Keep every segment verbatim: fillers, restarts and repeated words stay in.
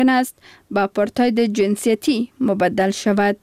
است به آپارتاید جنسیتی مبدل شود.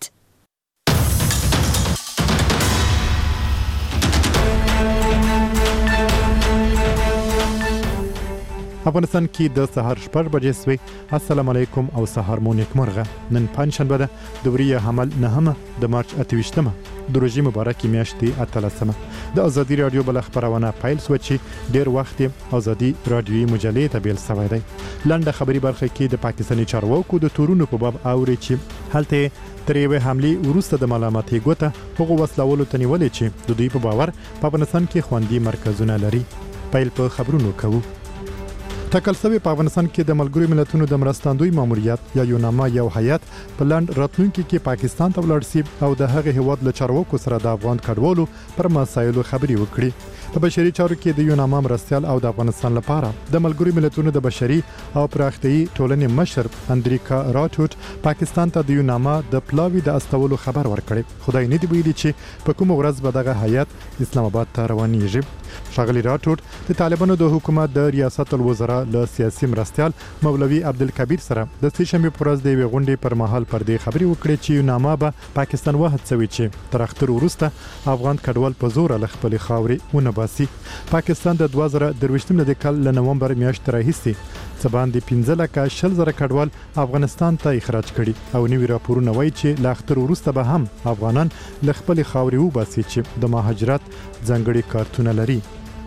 افغانستان کې د سهار شپږ بجې سوی. السلام علیکم او سهار مو نیکمرغه. نن پنجشنبه ده، د وریې حمل نهمه د مارچ اته ویشتمه د روژې مبارکې میاشتې اتلسمه. د ازادي رادیو بل خبرونه پیل سوه چې ډیر وخت ازادي رادیوي مجلې ته بیل سوی دی. لنډه خبري برخه کې د پاکستاني چارواکو د تورونو په باب اوري چې هلته تر یوې حملې وروسته د ملامتۍ ګوته هغو وسلوالو ته نیولې چې د دوی په باور په افغانستان کې خوندي مرکزونه لري. پیل په خبرونو کوو. ټاکل شوی په افغانستان کې د ملګرو ملتونو د مرستندوی ماموریت یا یوناما یو هیئت په لاند راتلونکي کې پاکستان ته ولاړ شي او د هغه هیواد له چارواکو سره د افغان کډوالو پر مسایلو خبري وکړي. په بشري چارو کې د یوناما مرستیال او د افغانستان لپاره د ملګرو ملتونو د بشري او پراختیايي ټولنې مشر اندریکا راټوټ پاکستان ته د یوناما د پلاوی د استولو خبر ورکړي. خدای نه دی ویلي چې په کوم ورځ به دغه هیئت اسلام آباد ته روانېږي. ښاغلي راټوټ د طالبانو د حکومت د ریاست الوزرا له سیاسي مرستیال مولوي عبدالکبیر سره د سې شنبې په ورځ د یوې غونډې پر مهال پر دې خبرې وکړې چې یوناما به پاکستان وهڅوي چې تر اختر وروسته افغان کډوال په زور له خپلې خاورې ونه باسي. پاکستان د دوه زره درویشتم د کال له نومبر میاشتې راهیسې څه باندې پنځه لکه شل زره کډوال افغانستان ته اخراج کړي او نوي راپورونه وایي چې له اختر وروسته به هم افغانان له خپلې خاورې وباسي چې د مهاجرت ځانګړي کارتونه لري.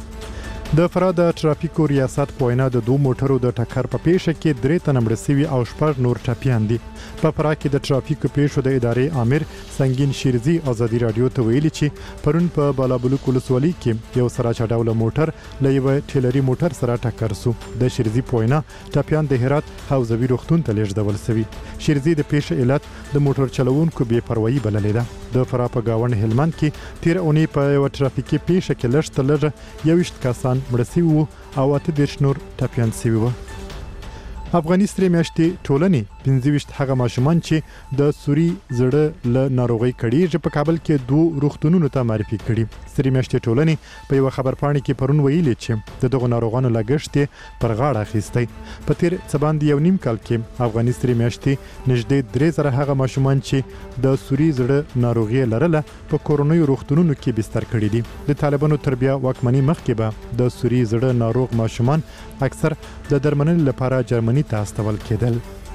د فراه د ټرافیکو ریاست په وینا د دوه موټرو د ټکر په پیښه کې درې تنه مړه شوي او شپږ نور ټپیان دي. په فراه کې د ټرافیکو پیښو د ادارې امیر سنگین شیرزي ازادي رادیو ته ویلي چې پرون په بالابلوک ولسوالۍ کې یو سراچ ډوله موټر له یو ټیلري موټر سره ټکر سو. د شیرزي په وینا ټپیان د هرات حوزوي روغتون ته لیږدول شوي. شیرزي د پیښې علت د موټر چلوونکو بې پروایي بللې ده. د فراه په گاوند هلمند کې تیر اونۍ په یو ټرافیکي پیښه کې لږ تر لږه یوویشت کسان مړه شوي وو او اته دېرش نور ټپیان شوي وو. افغاني سترې میاشتې ټولنې پنځه ویشت هغه ماشومان چې د سوري زړه له ناروغۍ کړېږي په کابل کې دوه روغتونونو ته معرفي کړي. سترې میاشتې ټولنې په یو خبرپاڼه کې پرون ویلي چې د دغو ناروغانو لګښت پر غاړه اخیستی. په تیر څه باندې یو نیم کال کې افغاني سترې میاشتې نږدې درې زره هغه ماشومان چې د سوري زړه ناروغي لرله په کورونیو روغتونونو کې بستر کړي دي. د طالبانو تر بیا واکمنۍ مخکې به د سوري زړه ناروغ ماشومان اکثر د درملنې لپاره جرمني ته استول کېدل.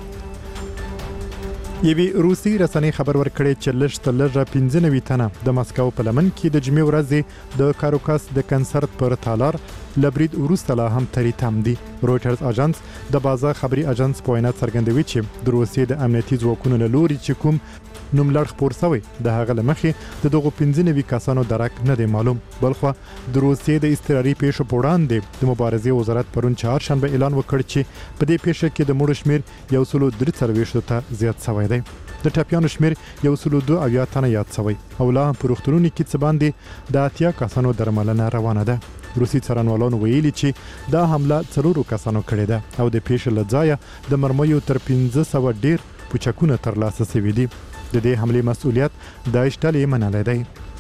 یوې روسي رسنۍ خبر ورکړی چې لږ تر لږه پنځه نوي تنه د مسکو په لمن کې د جمعې ورځې د کاروکاس د کنسرت پر تالار له برید وروسته لا هم تری تم دي. رویټرز اژانس د بازار خبري اژانس په وینا څرګندوي چې د روسیې د امنیتي ځواکونو له لوري چې کوم نوم لړ خپور شوی د هغه له مخې د دغو پنځه نوي کسانو درک نه دی معلوم. بلخوا د روسیې د اضطراري پیښو په وړاندې د مبارزې وزارت پرون چهارشنبه اعلان وکړ چې په دې پیښه کې د مړو شمیر یو سلو درې څلوېښتو ته زیات شوی دی. د ټپیانو شمیر یو سلو دوه اویا تنه یاد شوی او لا هم په روغتونونو کې څه باندې د اتیا کسانو درملنه روانه ده. روسي څارنوالانو ویلي چې دا حمله څلورو کسانو کړې ده او د پیښې له ځایه د مرمیو تر پنځه سوه ډیر پوچکونه ترلاسه شوي دي. د دې حملې مسؤلیت داعش ډلې منلی دی.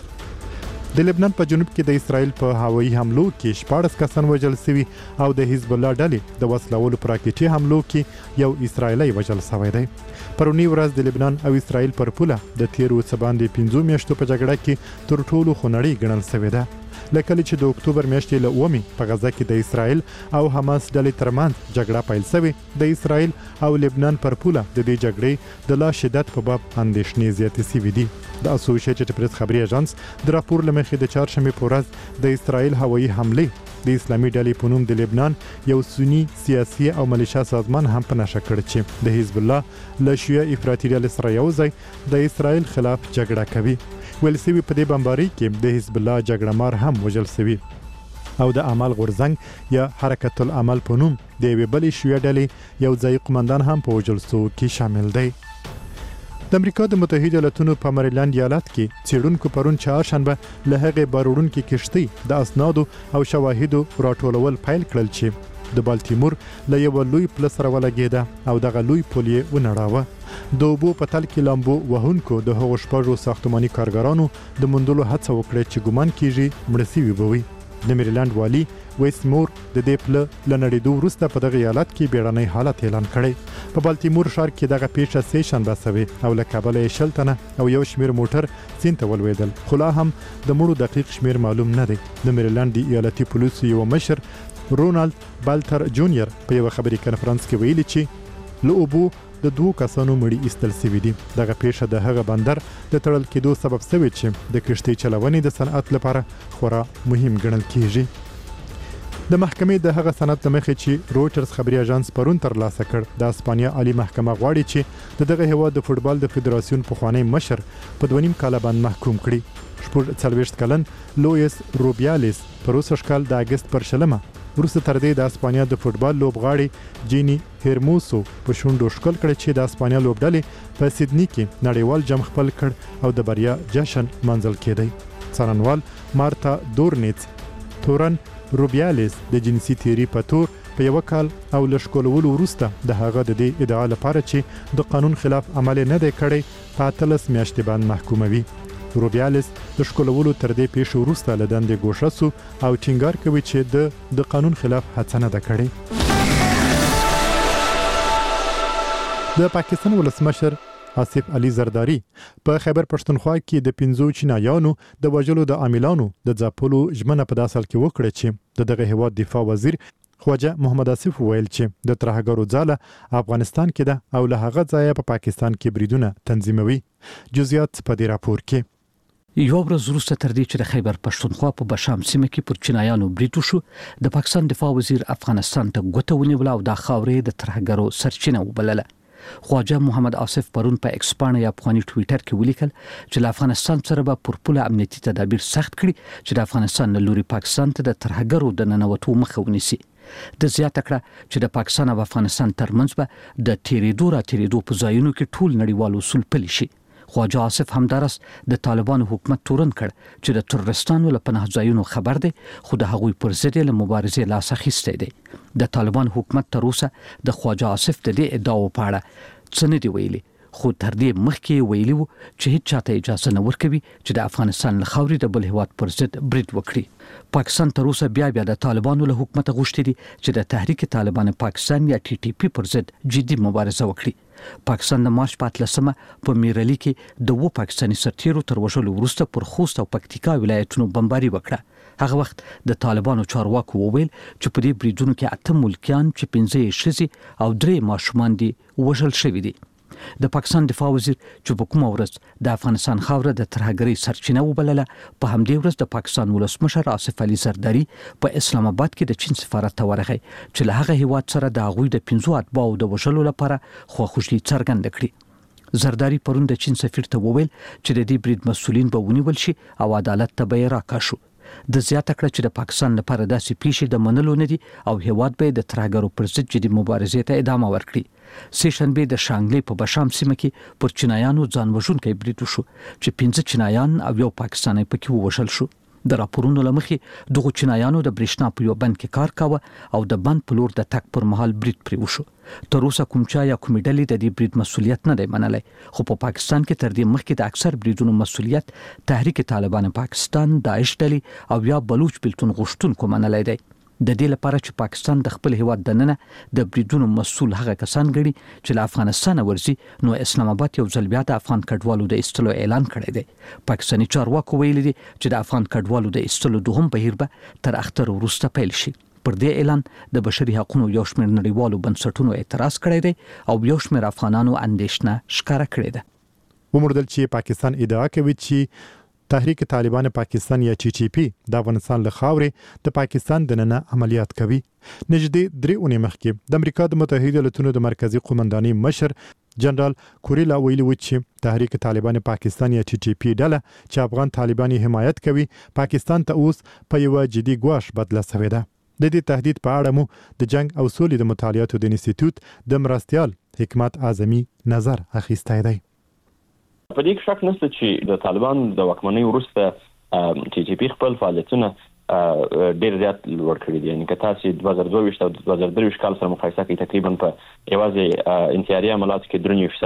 د لبنان په جنوب کې د اسرائیل په هوایي حملو کې شپاړس کسان وژل شوي او د حزب الله ډلې د وسلوالو په راکټي حملو کې یو اسرائیلی وژل شوی دی. پرونی ورځ د لبنان او اسرائیل پر پوله د تیرو څه باندې پنځو میاشتو په جګړه کې تر ټولو خونړۍ ګڼل شوې ده. لکه چې د اکتوبر میاشتې له اومې په غزه کې د اسرائیل او حماس ډلې ترمنځ جګړه پیل شوې، د اسرائیل او لبنان پر پوله د دې جګړې د لا شدت په باب اندېښنې زیاتې شوې دي. د اسوسییټډ پریس خبري اژانس د راپور له مخې د چهارشنبې په ورځ د اسرائیل هوایي حملې د اسلامي ډلې په نوم د لبنان یو سني سیاسي او ملیشا سازمان هم په نښه کړ چې د حزب الله له شیعه افراطي ډلې سره یو ځای د اسرائیل خلاف جګړه کوي. ویل شوي په دې بمبارۍ کې د حزب الله جګړه مار هم وژل شوي او د عمل غورځنګ یا حرکت العمل په نوم د یوې بلې شیعه ډلې یو ځای قمندان هم په وژل شوو کې شامل دی. د امریکا د متحده ایالاتونو په مریلند ایالت کې څېړونکو پرون چهارشنبه له هغې باروړونکې کښتۍ د اسنادو او شواهدو راټولول پیل کړل چې د بالتیمور له یوه لوی پله سره ولګېده او دغه لوی پل یې ونړاوه. د اوبو په تل کې لامبو وهونکو د هغو شپږو ساختماني کارګرانو د موندلو هڅه وکړه چې ګمان کېږي مړه شوي به وي. د میریلند والی ویسمور د دې پله له نړېدو وروسته په دغه ایالت کې بیړنی حالت اعلان کړی. په بالتیمور ښار کې دغه پیښه سې شنبه سوې او له کابله یې شل تنه او یو شمېر موټر سیند ته ولوېدل، خو لا هم د مړو دقیق شمېر معلوم نه دی. د میریلند د ایالتي پولیسو یو مشر رونالد بالتر جونیور په یوه خبري کنفرانس کې ویلي چې له اوبو د دوو کسانو مړي ایستل سوي دي. دغه پیښه د هغه بندر د تړل کېدو سبب سوي چې د کشتۍ چلونې د صنعت لپاره خورا مهم ګڼل کیږي. د محکمې د هغه سند له مخې چې رویټرز خبري اژانس پرون ترلاسه کړ، د اسپانیا عالی محکمه غواړي چې د دغه هیواد د فوټبال د فدراسیون پخوانی مشر په دوه نیم کاله باندې محکوم کړي. شپږ څلوېښت کلن لویس روبیالیس پر اوسه کال د اګست پر شلمه وروسته تر دې د اسپانیا د فوټبال لوبغاړي جینی هرموسو په شونډو ښکل کړی چې د اسپانیا لوبډلې په سیدني کې نړیوال جام خپل کړ او د بریا جشن منځل کېدی. څارنوال مارتا دورنیتس تورن روبیالیس د جنسي تیری په تور په یو کال او لشکولولو وروسته د هغه د دې ادعا لپاره چې د قانون خلاف عمل نه دی کړی په اتلس میاشتې باندې محکوموي. روبیالیس د شکولولو تر دې پیښې وروسته له دندې ګوښه سو او ټینګار کوي چې د د قانون خلاف هڅه نه ده کړې. د پاکستان ولسمشر آصف علي زرداری په خیبر پښتونخوا کې د پنځو چینایانو د وژلو د عاملانو د ځاپلو ژمنه په داسل کې وکړه چې د دغه هیواد دفاع وزیر خواجه محمد آصف ویل چې د ترهګرو ځاله افغانستان کې ده او له هغه ځایه په پاکستان کې بریدونه تنظیموي. جزئیات په دې راپور کې. یو ورځ وروسته تر دې چې د خیبر پښتونخوا په بشام سیمه کې پر چینایانو برید وشو، د پاکستان دفاع وزیر افغانستان ته ګوته ونیوله او د خاورې د ترهګرو سرچینه وبلله. خواجه محمد آصف پرون په ایکس پاڼه یا افغاني ټویټر کې ولیکل چې له افغانستان سره به پر پوله امنیتي تدابیر سخت کړي چې د افغانستان له لوري پاکستان ته د ترهګرو د ننوتو مخه ونیسي. د زیاته کړه چې د پاکستان او افغانستان ترمنځ به د تیریدو را تیریدو په ځایونو کې ټول نړیوال اصول پلي شي. خواجه آصف همدارس د طالبانو حکومت تورن کړ چې د ترورستانو له پناه ځایونو خبر دی، خو د هغوی پر ضد له مبارزې لاس اخیستی دی. د طالبان حکومت تر اوسه د خواجه آصف د دې ادعاو په اړه څه نه دی ویلي، خو تر دې مخکې ویلي وو چې هیڅ چاته اجازه نه ورکوي چې د افغانستان له خاورې د بل هیواد پر ضد برید وکړي. پاکستان تر اوسه بیا بیا د طالبانو له حکومت غوښتي دي چې د تحریک طالبان پاکستان یا ټي ټي پی پر ضد جدي مبارزه وکړي. پاکستان د مارچ په اتلسمه په میرالي کې د وو پاکستاني سرتیرو تر وژلو وروسته پر خوست او پکتیکا ولایتونو بمباري وکړه. هغه وخت د طالبانو چارواکو وویل چې په دې بریدونو کې اته ملکیان چې پنځه یې ښځې او درې ماشومان دي وژل شوي دي. د پاکستان دفاع وزیر چې په کومه ورځ د افغانستان خاوره د ترهګرۍ سرچینه وبلله، په همدې ورځ د پاکستان ولسمشر آصف علي زرداری په اسلام آباد کې د چین سفارت ته ورغی چې له هغه هیواد سره د هغوی د پنځو اتباعو د وژلو لپاره خواخوږي څرګنده کړي. زرداری پرون د چین سفیر ته وویل چې د دې برید مسؤلین به ونیول شي او عدالت ته به یې راکاشو. د زیاته کړه چې د پاکستان لپاره داسې پیښې د منلو نه دي او هیواد به د ترهګرو پر ضد جدي مبارزې ته ادامه ورکړي. سه شنبه د شانګلې په بشام سیمه کې پر چینایانو ځان وژونکی برید وشو چې پنځه چینایان او یو پاکستانی پکې ووژل شو. د راپورونو لمخې دغه چینایانو د برېښنا په یو بند کې کار کاوه او د بند په لور د تک پر مهال برید پرې وشو. تر اوسه کوم چا یا کومې ډلې د دې برید مسؤلیت نه دی منلی، خو په پاکستان کې تر دې مخکې د اکثر بریدونو مسؤلیت تحریک طالبان پاکستان، داعش ډلې او یا بلوچ بیلتون غوښتونکو منلی دی. د دې لپاره چې پاکستان د خپل هیواد دننه د بریدونو مسؤل هغه کسان ګڼي چې له افغانستان ورځي، نو اسلام آباد یو ځل بیا د افغان کډوالو د ایستلو اعلان کړی دی. پاکستاني چارواکو ویلي دي چې د افغان کډوالو د ایستلو دوهم بهیر به تر اختر وروسته پیل شي. پر دې اعلان د بشري حقوقو یو شمېر نړیوالو بنسټونو اعتراض کړی دی او یو شمېر افغانانو اندېښنه ښکاره کړې ده. وموندل چې پاکستان ادعا کوي چې تحریک طالبان پاکستان یا ټي ټي پی د افغانستان له خاورې د پاکستان دننه عملیات کوي. نږدې درې اونۍ مخکې د امریکا د متحده ایالاتونو د مرکزی قومندانۍ مشر جنرال کوریلا ویلي و چې تحریک طالبان پاکستان یا ټي ټي پی ډله چې افغان طالبان حمایت کوي پاکستان ته اوس په یو جدي ګواښ بدله شوې ده. د دې تهدید په اړه مو د جنگ او سولې د مطالعاتو د انسټیټیوټ د مرستیال حکمت اعظمي نظر اخیستی دی. په دې کې شک نشته چې د طالبان د واکمنۍ وروسته ټي ټي پی خپل فعالیتونه ډېر زیات لوړ کړي دي. یعنې که تاسو دوه زره دوه ویشت او دوه زره درې ویشت کال سره مقایسه کړئ، تقریبا په یوازې انتحاري عملاتو کې درې فیصده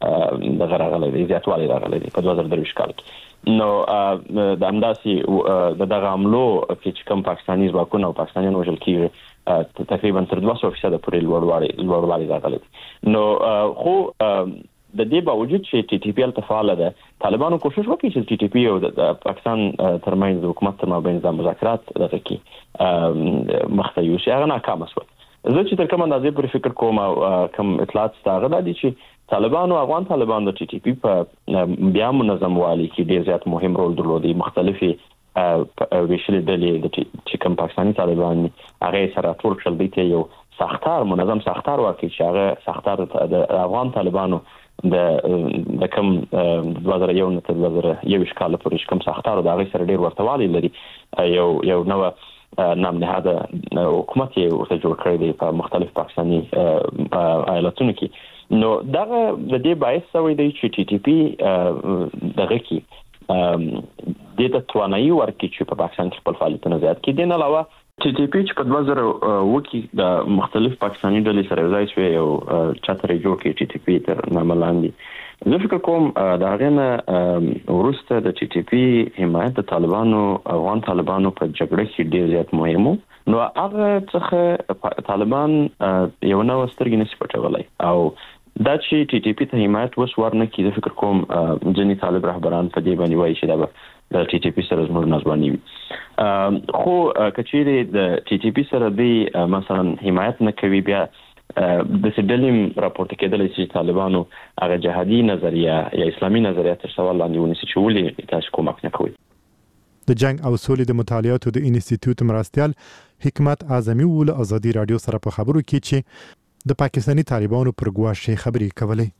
د غراغله د زیاتوالي راغلي په دوه زره درویشت کال کې نو د امداسي د دغه عملو چې کوم پاکستاني ځواکونه او پاکستانیان وژل کیږي تقریبا تر دوه سوه فیصد پورې لوړوالی لوړوالی راغلی نو خو د دې باوجود چې ټي ټي پی ال تفاعل ده طالبانو کوشش وکړي چې ټي ټي پی او د پاکستان ترمنځ حکومت تر مابین د مذاکرات دغه کې مخته یو شي هغه ناکام شو زه چې تر کومه اندازې پورې فکر کوم او کوم اطلاعات ستاره دي چې طالبانو افغان طالبانو د ټي ټي پی په بیا منظم والی کې ډیر زیات مهم رول درلودي مختلفي ویشلې ډلې د چې کوم پاکستاني طالبان هغه سره ټول شل دي ته یو سختار منظم سختار واکې چې هغه سختار د افغان طالبانو د د کوم دوه زره یو نه تر دوه زره یو کال پورې کوم سختار د هغه سره ډیر ورتوالي لري یو یو نو نام نهاده حکومت یې ورته جوړ کړی دی په مختلف پاکستاني ایالتونو کې نو دغه د دې باعث شوی دی چې ټي ټي پی دغه کې د د توانایي ورکړي چې په پاکستان کې خپل فعالیتونه زیات کړي د نه علاوه ټي ټي پی چې په دوه زره اووه کې د مختلف پاکستاني ډلې سره یوځای شوی او چترې جوړ کړي ټي ټي پی تر نامه لاندې زه فکر کوم دا غنه ورسته د ټي ټي پی حمایت د طالبانو افغان طالبانو په جګړه کې ډیر زیات مهمو نو هغه څخه طالبان یو نو سترګې نشي پټولای او دا چې ټي ټي پی ته حمایت وسورنه کې زه فکر کوم جنی طالب رهبران په دې باندې وایي چې دا د ټي ټي پی سره زموږ نظمانی خو کچېری د ټي ټي پی سره دی مثلا حمایت نه کوي بیا د سډلیم راپورټ کېدل چې طالبانو هغه جهادي نظریه یا اسلامي نظریه تر سوال لاندې ونیسي چې ولې تاسو کومک نه کوي د جنگ او سولې د مطالعاتو د انسټیټیوټ مرستيال حکمت اعظمي ول ازادي رادیو سره په خبرو کې چې د پاکستاني طالبانو پر ګواښ خبرې کولې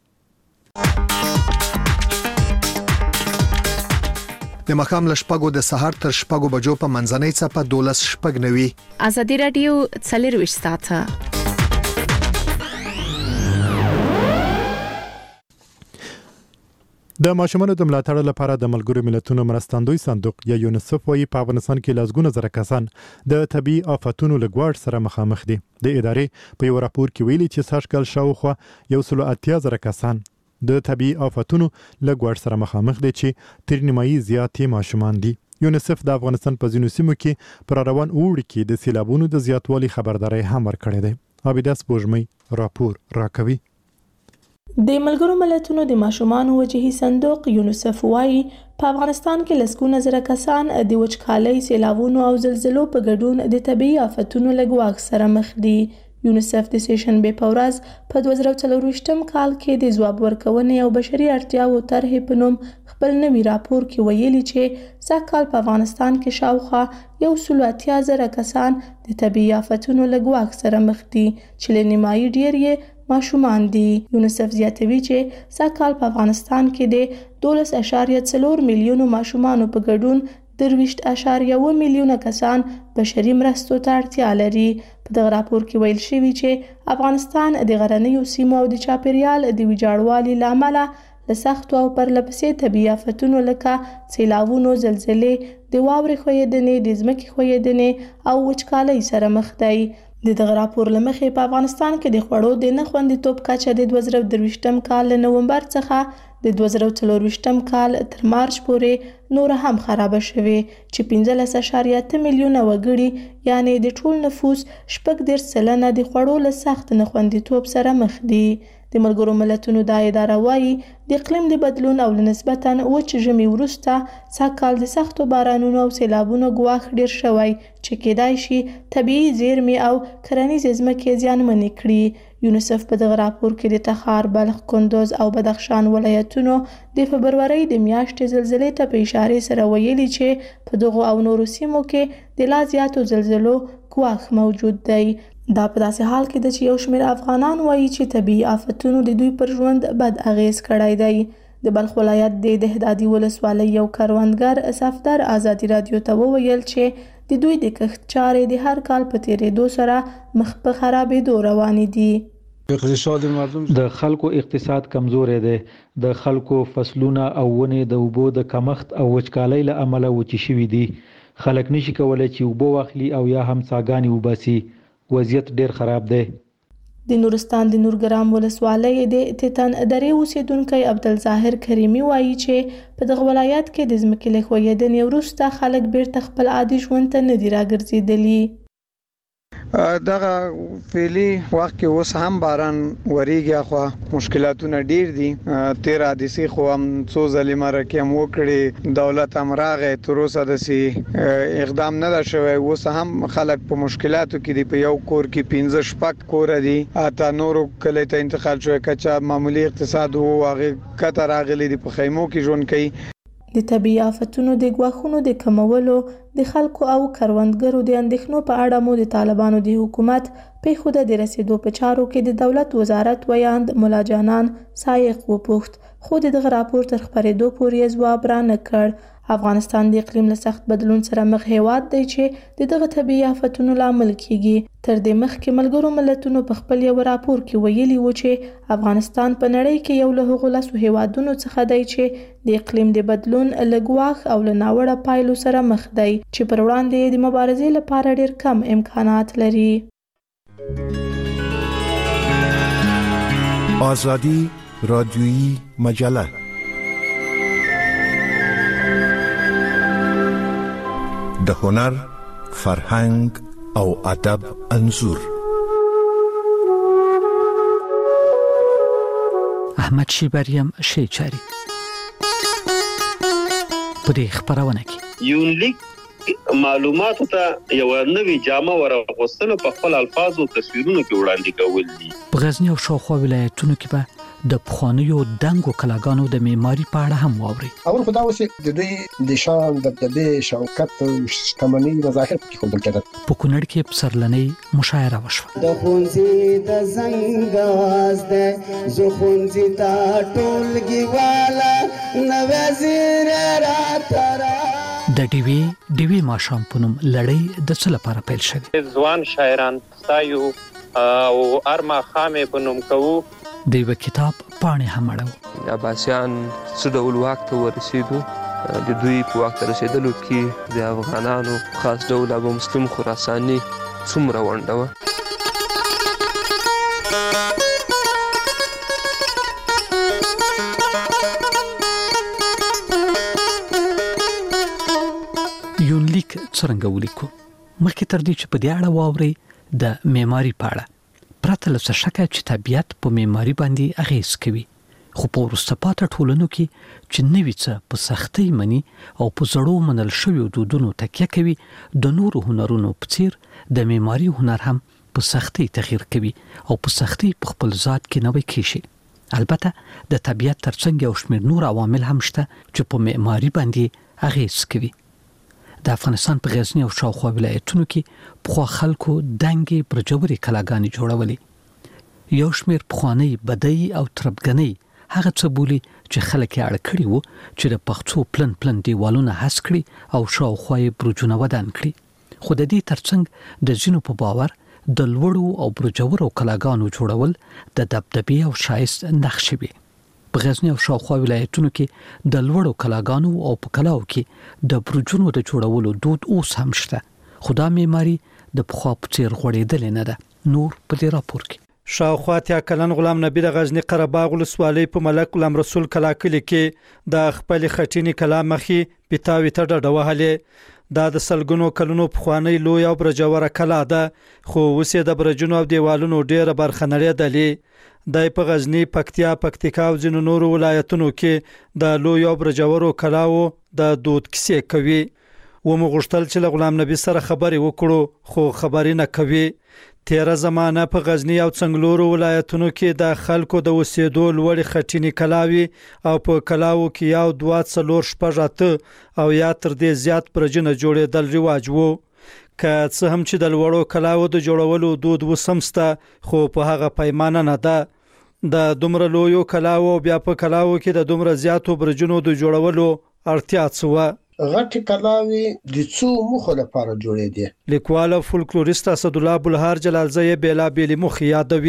د مخام لشپګو د سحر تر شپګو بجو په منځنۍ څپه دولس شپګ نوي ازادي رادیو څلرويشت ساعته د ماشومانو د ملاتړ لپاره د ملګرو ملتونو مرستندوی صندوق یا یونیسف وايي په افغانستان کې لازګونه زره کسان د طبي آفتونو لګوړ سره مخامخ دي د ادارې په یو راپور کې ویلي چې ساشکل شاوخوا یو سل اتیا زره کسان د طبي آفتونو لګوړ سره مخامخ دي چې تر نیمایي زیاتې ماشومان دي یونیسف د افغانستان په ځینو سیمو کې پر روان اوړي کې د سیلابونو د زیاتوالي خبرداري هم ورکړې ده عابداس بوجمي راپور راکوي د ملګرو ملتونو د ماشومانو وجهي صندوق یونیسف وايي په افغانستان کې لسګونه زره کسان د وچکالۍ، سیلابونو او زلزلو په ګډون د طبيعي آفتونو له ګواښ سره مخ دي. یونیسف د سیشنبې په ورځ په دوه زره څلورویشتم کال کې د ځواب ورکونې او بشري اړتیاو طرحې په نوم خپل نوي راپور کې ویلي چې سږ کال په افغانستان کې شاوخوا یو سل اتیا زره کسان د طبيعي آفتونو له ګواښ سره مخ دي چې له نیمایي ډېر یې ماشومان دي. یونیسف زیاتوي چې سږ کال په افغانستان کې د دولس اعشاریه څلور میلیونو ماشومانو په ګډون درویشت اعشاریه اووه میلیونه کسان بشري مرستو ته اړتیا لري. په دغه راپور کې ویل شوي چې افغانستان د غرنیو سیمو او د چاپیریال د ویجاړوالي له امله له سختو او پرلپسې طبیعي آفتونو لکه سیلابونو، زلزلې، د واورې ښویېدنې، د ځمکې ښویېدنې او وچکالۍ سره مخ دی. د دغه راپور له مخې په افغانستان کې د خوړو د نه خوندیتوب کچه د دوه زره درویشتم کال له نومبر څخه د دوه زره څلورویشتم کال تر مارچ پورې نور هم خرابه شوې چې پنځلس اعشاریه اته میلیونه وګړي یعنی د ټول نفوس شپږ دېرش سلنه د خوړو له سخت نه خوندیتوب سره مخ دي. د ملګرو ملتونو دا اداره وايي د اقلیم د بدلون او نسبتاً وچ ژمي وروسته سږ کال د سختو بارانونو او سیلابونو ګواښ ډیر شوی چې کېدای شي طبیعي زیرمې او کرنیزې ځمکې زیانمنې کړي. یونیسف په دغه راپور کې د تخار، بلخ، کندوز او بدخشان ولایتونو د فبرورۍ د میاشتې زلزلې ته په اشارې سره ویلي چې په دغو او نورو سیمو کې د لا زیاتو زلزلو ګواښ موجود دی. دا په داسې حال کې ده چې یو شمېر افغانان وایي چې طبیعي آفتونو د دوی پر ژوند بد اغیز کړی دی. د بلخ ولایت د دهدادي ولسوالۍ یو کروندګر صفدر ازادي رادیو ته وویل چې د دوی د کښت چارې د هر کال په تیریدو سره مخ په خرابېدو روانې دي. د خلکو اقتصاد کمزوري دی. د خلکو فصلونه او ونې د اوبو د کمښت او وچکالۍ له امله وچې شوي دي. خلک نشي کولای چې اوبه واخلي او یا هم څاګانې وباسي. وضعیت ډیر خراب دی. د نورستان د نورګرام ولسوالۍ د تیتن درې اوسیدونکی عبدالظاهر کریمي وایي چې په دغه ولایت کې د ځمکې له ښویېدنې وروسته خلک بیرته خپل عادي ژوند ته نه دي راګرځېدلي. دغه فعلی وخت کې اوس هم باران وریږي خو مشکلاتونه ډیر دي. تیر حادثه خو هم څو ځلې مرکه هم وکړي، دولت هم راغی، تر اوسه د اقدام نه شوی. اوس هم خلک په مشکلاتو کې دي. په یو کور کې پنځه شپږ کور دي، اته نورو کلی ته انتقال شوی. کچا معمولی اقتصاد وو هغه کته راغلي دي، په خیمو کې ژوند کوي. د طبیعي آفتونو د ګواښونو د کمولو د خلکو او کروندګرو د اندېښنو په اړه مو د طالبانو د حکومت پیښو د رسیدو په چارو کې د دولت وزارت ویاند مولا جانان سایق وپوښت، خو د دغه راپور تر خپرېدو پورې ځواب را نه کړ. افغانستان د اقلیم له سخت بدلون سره مخ هېواد دی چې د دغه طبیعي آفتونو لامل کیږي. تر دې مخکې ملګرو ملتونو په خپل یو راپور کې ویلي و چې افغانستان په نړۍ کې یو له هغو لسو هېوادونو څخه دی چې د اقلیم د بدلون له ګواښ او له ناوړه پایلو سره مخ دی، چې پر وړاندې د مبارزې لپاره ډېر کم امکانات لري. آزادی رادیویی مجله د هنر، فرهنګ او ادب انځور. احمد شیبریم شیچاری په دې خبرونه کې یونلیک معلوماتو ته یو نوې جامه ورغوستلو په خپل الفاظ او تصویرونو کې وړاندې کول دي. په غزنی او شاوخوا ولایتونو کې به د پخوانیو دنګو کلاګانو د معماري په اړه هم واوري. اول خدای وسه د دوی د شان د دبې شوکت شتمنۍ مظاهر کې خوندل کېدل. په کونړ کې پسرلنۍ مشاعره وشوه. د خونځي د زنګاز د زو خونځي تا ټولګیوالا نو وزیر را ترا د ډیوی ډیوی ماشام په نوم لړۍ د څه لپاره پیل شوه؟ ځوان شاعران ستایو او ارما خامې په نوم کوو. د یو کتاب پاڼې هم اړو. عباسیان څه ډول واک ته ورسېدو، د دوی په واک ته رسېدلو کې د افغانانو خاص ډول ابو مسلم خراساني څومره ونډه وه. یونلیک څرنګه ولیکو؟ مخکې تر دې چې په دې اړه واورئ د معماري په اړه پرته له څه شکه چې طبیعت په معماري باندې اغیز کوي، خو په وروسته پاتې ټولنو کې چې نوي څه په سختۍ مني او په زړو منل شویو دودونو تکیه کوي، د نورو هنرونو په څیر د معماري هنر هم په سختۍ تغییر کوي او په سختۍ په خپل ذات کې نوی کیږي. البته د طبیعت ترڅنګ یو شمېر نور عوامل هم شته چې په معماري باندې اغیز کوي. د افغانستان په غزنی او شاوخوا ولایتونو کې پخوا خلکو دنګې برجوري کلاګانې جوړولې. یو شمېر پخوانی بدی او تربګنۍ هغه څه بولی چې خلک یې اړ کړي وو چې د پښتو پلن پلن دیوالونه هس کړي او شاوخوا یې برجونه ودان کړي. خو د دې ترڅنګ د ځینو په باور د لوړو او برجورو کلاګانو جوړول د دبدبې او شایست نښې وي. په غزنی او شاوخوا ولایتونو کې د لوړو کلاګانو او په کلاو کې د برجونو د جوړولو دود اوس هم شته، خو دا معماري د پخوا په څیر غوړېدلې نه ده. نور په دې راپور کې شاوخوا اتیا کلن غلام نبی د غزنی قره باغ ولسوالۍ په ملک غلام رسول کلا کلی کې د خپل خټینی کلا مخې پیتاوي ته ډډه وهلې. دا د سلګونو کلونو پخوانی لوی او برجوره کلا ده، خو اوس د برجونو او دیوالونو ډیره برخه نړېدلې. د په غزنی، پکتیا، پکتیکا او ځینو نورو ولایتونو کې د لوی او برجورو کلاو د دود کیسې کوي. و مو غوښتل چې له غلام نبی سره خبرې وکړو، خو خبرې نه کوي. تیره زمانه په غزنی او څنګلورو ولایتونو کې د خلکو د اوسېدو لوړې خټینې کلاوي او په کلاو کې یو دوه څلور شپږ اته او یا تر دې زیات برجونه جوړېدل رواج وو. که څه هم چې د لوړو کلاو د جوړولو دود وسمسته، خو په هغه پیمانه نه ده. د دومره لویو کلاو او بیا په کلاو کې د دومره زیاتو برجونو د جوړولو اړتیا څه وه؟ غټي کلاوي د څو مخه لپاره جوړې دي. لیکوال او فولکلوریست اسد الله بلهار جلالزی بیلا بیلی مخ یادوي.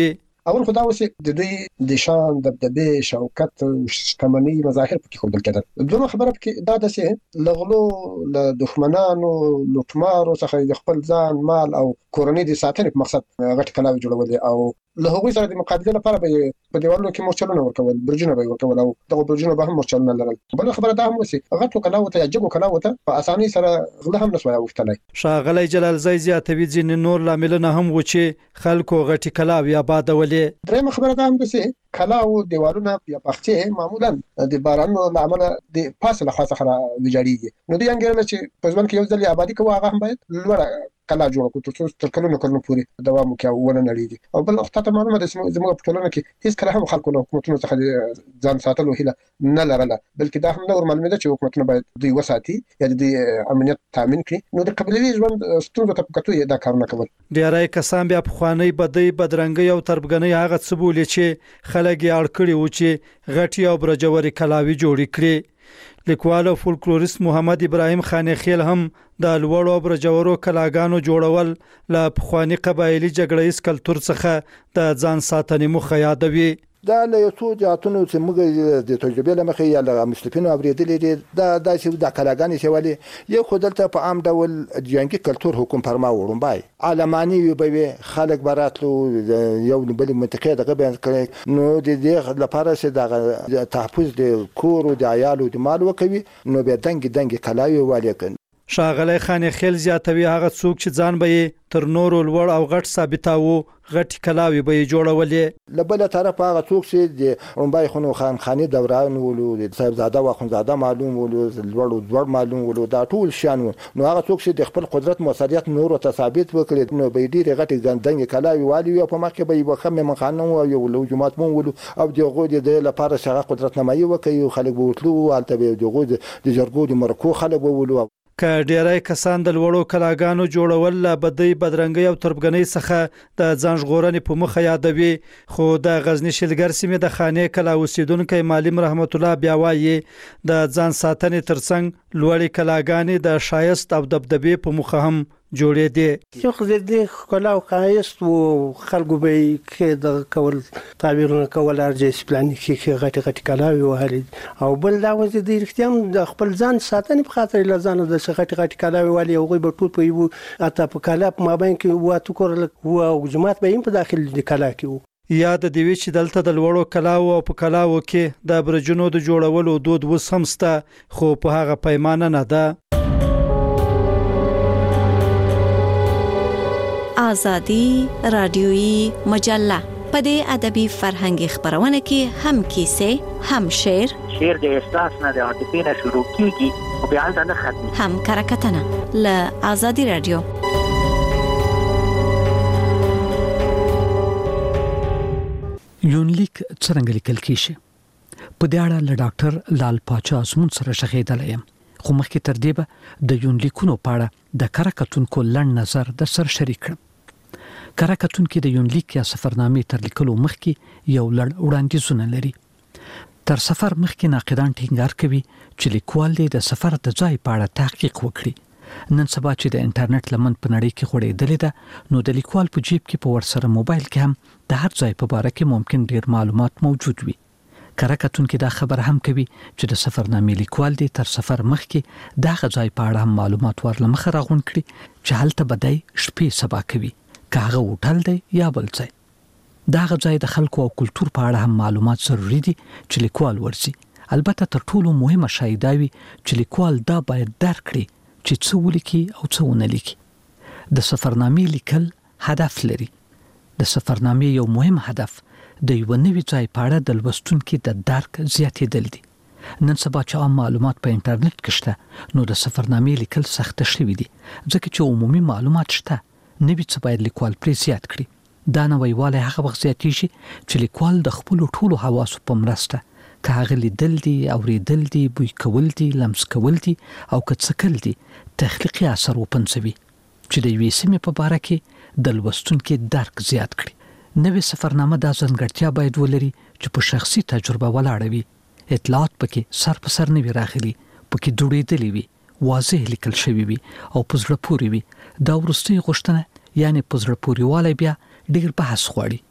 اول خدا اوس د دوی د شان د دبې شوکت شتمنۍ مظاهر پکې خوندل کېدل. دوه خبره پکې دا ده چې لغلو له دښمنانو لوټمارو څخه د خپل ځان مال او کورنۍ د ساتنې په مقصد غټ کلاوي جوړول او له هغوی سره د مقابله لپاره به په دیوالونو کې مورچلونه ورکول، برجونه به ورکول او دغه برجونه به هم مورچلونه لرل. بل خبره دا هم وسی غټو کلاوي ته یا جګو کلاوي ته په اسانۍ سره غله هم نسوي وختلای. شاغلی جلال زئی زیاتوي ځین نور لاملونه هم و چې خلکو غټي کلاوي آبادولې. درېمه خبره دا هم ده چې کلاو دیوالونه یا پخچې معمولا د بارانونو لامل د فاصله خاصه خره ویجاړيږي. نو د انګرنه چې په ځوان کې یو ځل آبادی کوو هغه هم باید لوړه کلا جوړ کړو ترڅو تر کلونو کلونو پورې دوام وکړي ونه نړیږي. او بل وخت ته معلومه ده چې زموږ په ټولنه کې هیڅ کله هم خلکو له حکومتونو څخه ځان ساتلو هیله نه لرله، بلکې دا هم نور معلومه ده چې حکومتونه باید دوی وساتي یا د امنیت تامین کړي. نو د قبيلوي ژوند ستونزو ته په کتو دا کارونه کول. ډیری کسان بیا په خواني بدی بدرنګي او تربګنۍ هغه څه بولي چې خلک یې اړ کړي و چې غټي او برجوري کلاوي جوړې کړي. لیکوال او فولکلوریست محمد ابراهیم خانخیل هم د لوړو برجورو کلاګانو جوړول له پخوانی قبایلی جګړې ایس کلتور څخه د ځان ساتنې مخه یادوي. دا له یو څو جاتونو چې موږ د تجربې لمخې یا له مستفینو اوریدلې دي دا د چې د کلاګانې شوالي یو خدلته په عام ډول جنگي کلتور حکم فرما وړم بای علمانی وي خلک براتلو یو بل منطقه دغه بیان کړي. نو د دې لپاره چې د تحفظ د کور او د عیالو د مال وکوي نو به دنګ دنګ کلاوي والیکن. شاغلی خانخیل زیاتوي هغه څوک چې ځان به تر نورو لوړ او غټ ثابتاوه غټ کلاوي به جوړولې. لبل طرف هغه څوک چې د رومبای خونو خان خاني دوران ولو د صاحبزاده واخونزاده معلوم ولو لوړ لوړ معلوم ولو دا ټول شان نو هغه څوک چې د خپل قدرت موثریت نور ته ثابت وکړي نو به ډیره غټ ګندنګ کلاوي والی په مخکې به یو خمه من خانو او یو جماعت مون ولو او دغه د لپاره شغه قدرت نمایي وکړي خلک بوتلو الته به دغه د جرګو د مرکو خلک ولو. که ډیری کسان د لوړو کلاګانو جوړول لا بدی بدرنګي او تربګنۍ څخه د ځان ژغورنې په مخه یادوي، خو د غزنی شلګر سیمې د خانې کلا اوسیدونکو معلم رحمت الله بیا وایي د ځان ساتنې ترڅنګ لوړې کلاګانې د شایست او دبدبې په مخه هم جوړې دي. یو خدای دې کلا او خایست او خلکو به کې د کول تعبیرونه کول ارجې پلان کې غټي غټي کلاوي وهلي او بل دا وځي د اختیام د خپل ځان ساتنې په خاطر لزان د غټي غټي کلاوي والی او غي به ټول په یو اته په کلا په مابین کې واته کور او جماعت به هم په داخل د کلا کې یا د دیوی چې دلته د لوړو کلاو او په کلاو کې د برجونو د جوړولو دود وسمسته خو په هغه پیمانه نه ده. آزادی رادیویی مجله په دې ادبي فرهنګي خبرونه کې هم کیسې هم شعر شعر د احساس نه د عاطفې نه شروع کیږي او بیا د نه ختمي هم کرکټنه ل آزادی رادیو. یونلیک څنګه لیکل کیږي؟ په دې اړه له ډاکټر لال پاچا اسمون سره شغېدل یم، خو مخکې تر دې به د یونلیکونو په اړه د کرکټونکو لړ نظر د سر شریک کړم. کرکټونکو د یونلیک یا سفرنامې تر لیکلو مخکې یو لړ وړاندیزونه لري. تر سفر مخکې ناقدان ټینګار کوي چې لیکوال د سفر د ځای په اړه تحقیق وکړي. نن سبا چې د انټرنیټ لمن په نړۍ کې خورېدلې ده نو د لیکوال په جیب کې په ورسره موبایل کې هم د هر ځای په باره کې ممکن ډیر معلومات موجود وي. کرکټونکو دا خبر هم کوي چې د سفرنامې لیکوال دی تر سفر مخکې دا غځای په اړه هم معلومات ورلمخه راغون کړي چې هلته بدای شپې سبا کوي کاغه وټل دی یا بل ځای. دا غځای د خلکو او کلچر په اړه هم معلومات ضروری دي چې لیکوال ورسي. البته تر ټولو مهمه شای دا وي چې لیکوال دا باید درک کړي چې څه ولیکي او څه ونه لیکي. د سفرنامې لیکل هدف لري. د سفرنامې یو مهم هدف د یو نوي ځای په اړه د لوستونکو د درک زیاتېدل دي. نن سبا چې عام معلومات په انټرنیټ کې شته نو د سفرنامې لیکل سخت شوی دي ځکه چې عمومي معلومات شته. نوي څه باید لیکوال پرې زیات کړي. دا نویواله هغه وخت زیاتېږي چې لیکوال د خپل ټولو حواسو په مرسته که هغه لیدل دي، اوریدل دي، بوی کول دي، لمس کول دي او که څکل دي تخلیقي اثر وپنځوي چې د یوې سیمې په باره کې د لوستونکو درک زیات کړي. نوې سفرنامه دا ځانګړتیا باید ولري چې په شخصي تجربه ولاړه وي. اطلاعات پکې سر په سر نه وي راغلي، پکې دوړېدلې وي، واضح لیکل شوی وي او په زړه پورې وي. دا وروستۍ غوښتنه یعنی په زړه پورې والی بیا ډیر بحث غواړي.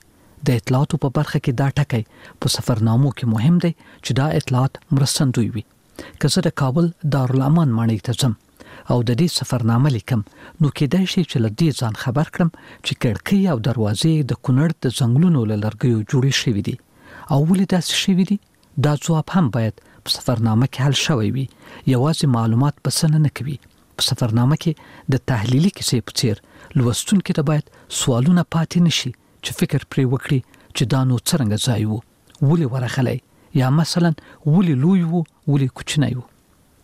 د اطلاعاتو په برخه کې دا ټکی په سفرنامو کې مهم دی چې دا اطلاعات مرستندوی وي. که زه د کابل دارالامان ماڼۍ ته ځم او د دې سفرنامه لیکم نو کېدای شي چې له دې ځان خبر کړم چې کړکۍ او دروازې د کونړ د ځنګلونو له لرګیو جوړې شوې دي او ولې داسې شوې دي. دا ځواب هم باید په سفرنامه کې حل شوی وي. یوازې معلومات بسنه نه کوي. په سفرنامه کې د تحلیلي کیسې په څیر لوستونکو ته باید سوالونه پاتې نشي چې فکر پرې وکړي چې دا نو څنګه ځای وو، ولې ورغلی، یا مثلا ولې لوی وو، ولې کوچنی وو.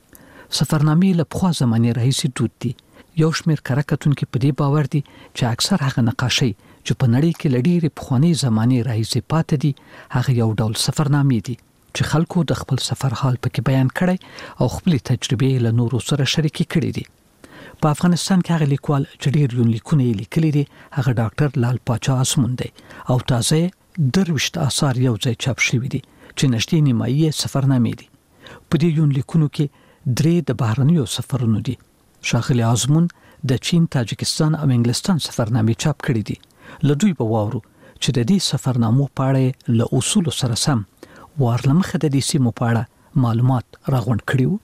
سفرنامې له پخوا زمانې راهیسې دود دي. یو شمېر کره کتونکي په دې باور دي چې اکثر هغه نقاشۍ چې په نړۍ کې له ډېرې پخوانۍ زمانې راهیسې پاتې دي هغه یو ډول سفرنامې دي چې خلکو د خپل سفر حال پکې بیان کړی او خپل تجربې له نورو سره شریکې کړې دي. په افغانستان کې هغه لیکوال چې ډېر یونلیکونه یې لیکلي دي هغه ډاکټر لال پاچا آسمون دی او تازه درویشت آثار یو ځای چاپ شوي دي چې نږدې نیمایي سفرنامې دي. په دې یونلیکونو کې درې د بهرنیو سفرونو دي. ښاغلي آزمون د چین، تاجکستان او انګلستان سفرنامې چاپ کړي دي. له دوی به واورو چې د دې سفرنامو په اړه له اصولو سره سم وارلمخه د دې سیمو په اړه معلومات راغونډ کړي وو.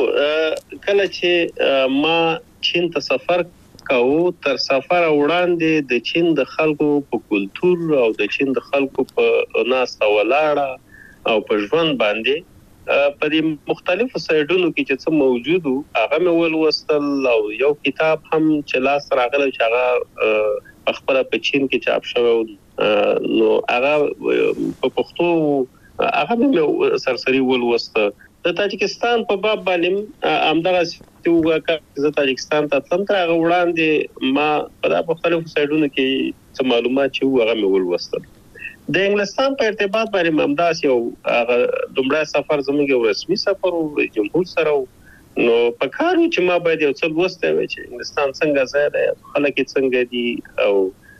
اوه کله چې ما چین ته سفر کاوه تر سفر وړاندې د چین د خلکو په کلچر او د چین د خلکو په ناسته ولاړه او په ژوند باندې په دې مختلفو سایډونو کې چې څه موجود وو هغه مې ولوستل او یو کتاب هم چې لاس راغلی چې هغه خپل په چین کې چاپ شوی نو هغه په پښتو هغه مې سرسری ولوسته. د تاجکستان په باب باندې همدغه چې وګه تاجکستان ته تم تر هغه وړاندې ما په دغه مختلفو سایډونو کې څه معلومات چې هغه مې ولوستل. د انګلستان په ارتباط باندې ممداس یو هغه دومره سفر زموږ یو رسمي سفر او جمهور سره نو په کارو چې ما باید یو څه لوسته وي چې انګلستان څنګه ځای دی، خلک څنګه دي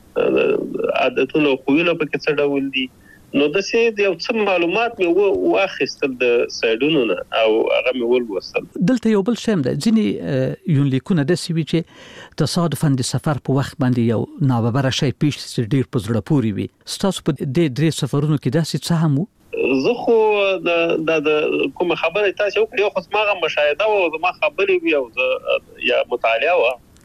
او عادتونه او خویونه په څه ډول دي. نو د څه یو څه معلومات مې واخیستل د سایډونو نه او هغه مې ولوستل. دلته یو بل شیم ده، ځینې یونلیکونه داسې وي چې تصادفاً د سفر په وخت باندې یو ناببره شی پیښ شي ډېر په زړه پورې وي. ستاسو په دې درې سفرونو کې داسې څه هم وو؟ زه خو د کومه خبره تاسو وکړئ خو زما مشاهده او زما خبرې وي او یا مطالعه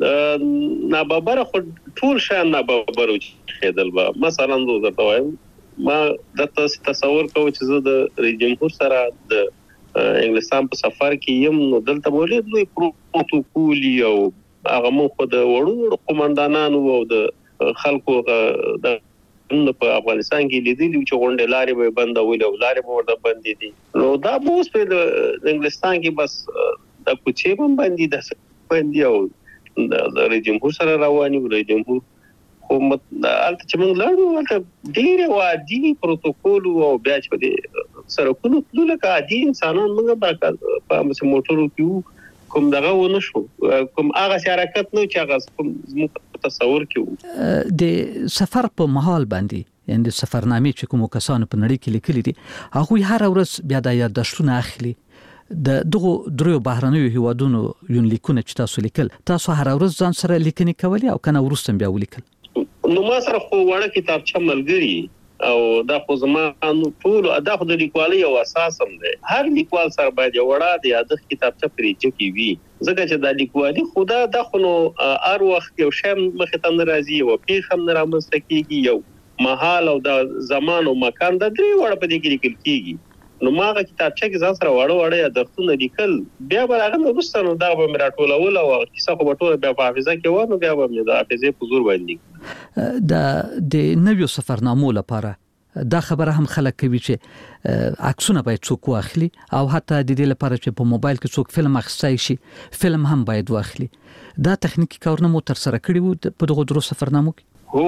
و ناببره خو ټول شان ناببره خېدل به. مثلا زه درته وایم ما د تصور کوم چې زه د جمهور سره د انګلستان په سفر کې یم نو دلته مولید لوی پروتوکول او هغه مو خو د وړو قومندانانو او د خلکو د په افغانستان کې لیدلی چې غونډه لارې به بندول او لارې به ورته بندې دي. نو دا بوس په انګلستان کې بس د کوڅې هم باندې د باندې او د جمهور سره رواني ولې جمهور خو البته چې موږ لاړو ولته ډېر وادي پروتوکول او بیا چې د سرکونو لکه عادي انسانان موږ په موټرو کې کوم دغه ونه شو کوم هغه حرکت نو چې هغه کوم تصور کې د سفر په محل باندې یعنی د سفرنامې چې کوم کسانو په نړۍ کې لیکلي دي هغه هر ورځ بیا د یادښتونه اخلي. د دغه درو بهرنیو هیوادونو یونلیکونه چې تاسو لیکل تاسو هر ورځ ځان سره لیکنې کولې او کنه ورستم بیا ولیکل؟ نو ما سره خو وړه کتابچه ملګری او دا خو زما نو ټول ادا خو د لیکوالۍ یو اساس هم دی. هر لیکوال سره باید یو وړه د یادښت کتابچه پرېږدي کې وي ځکه چې د لیکوالۍ خو دا د خو نو هر وخت یو شی مخې ته راځي او پیښ هم رامنځته کیږي یو محل او د زمان او مکان د درې وړه په دې کې لیکل کیږي. نو ما هغه کتابچه کې ځان سره وړه وړه یادښتونه لیکل بیا به هغه نو وروسته نو دا به مې راټولول او کیسه خو به ټوله بیا په حافظه کې وه نو بیا به مې د حافظې په زور باندې د د نویو سفرنامو لپاره دا خبره هم خلک کوي چې عکسونه باید څوک واخلي او حتی د دې لپاره چې په موبایل کې څوک فلم اخیستی شي فلم هم باید واخلي. دا تخنیکی کارونه مو تر سره کړي وو په دغه درو سفرنامو کې؟ هو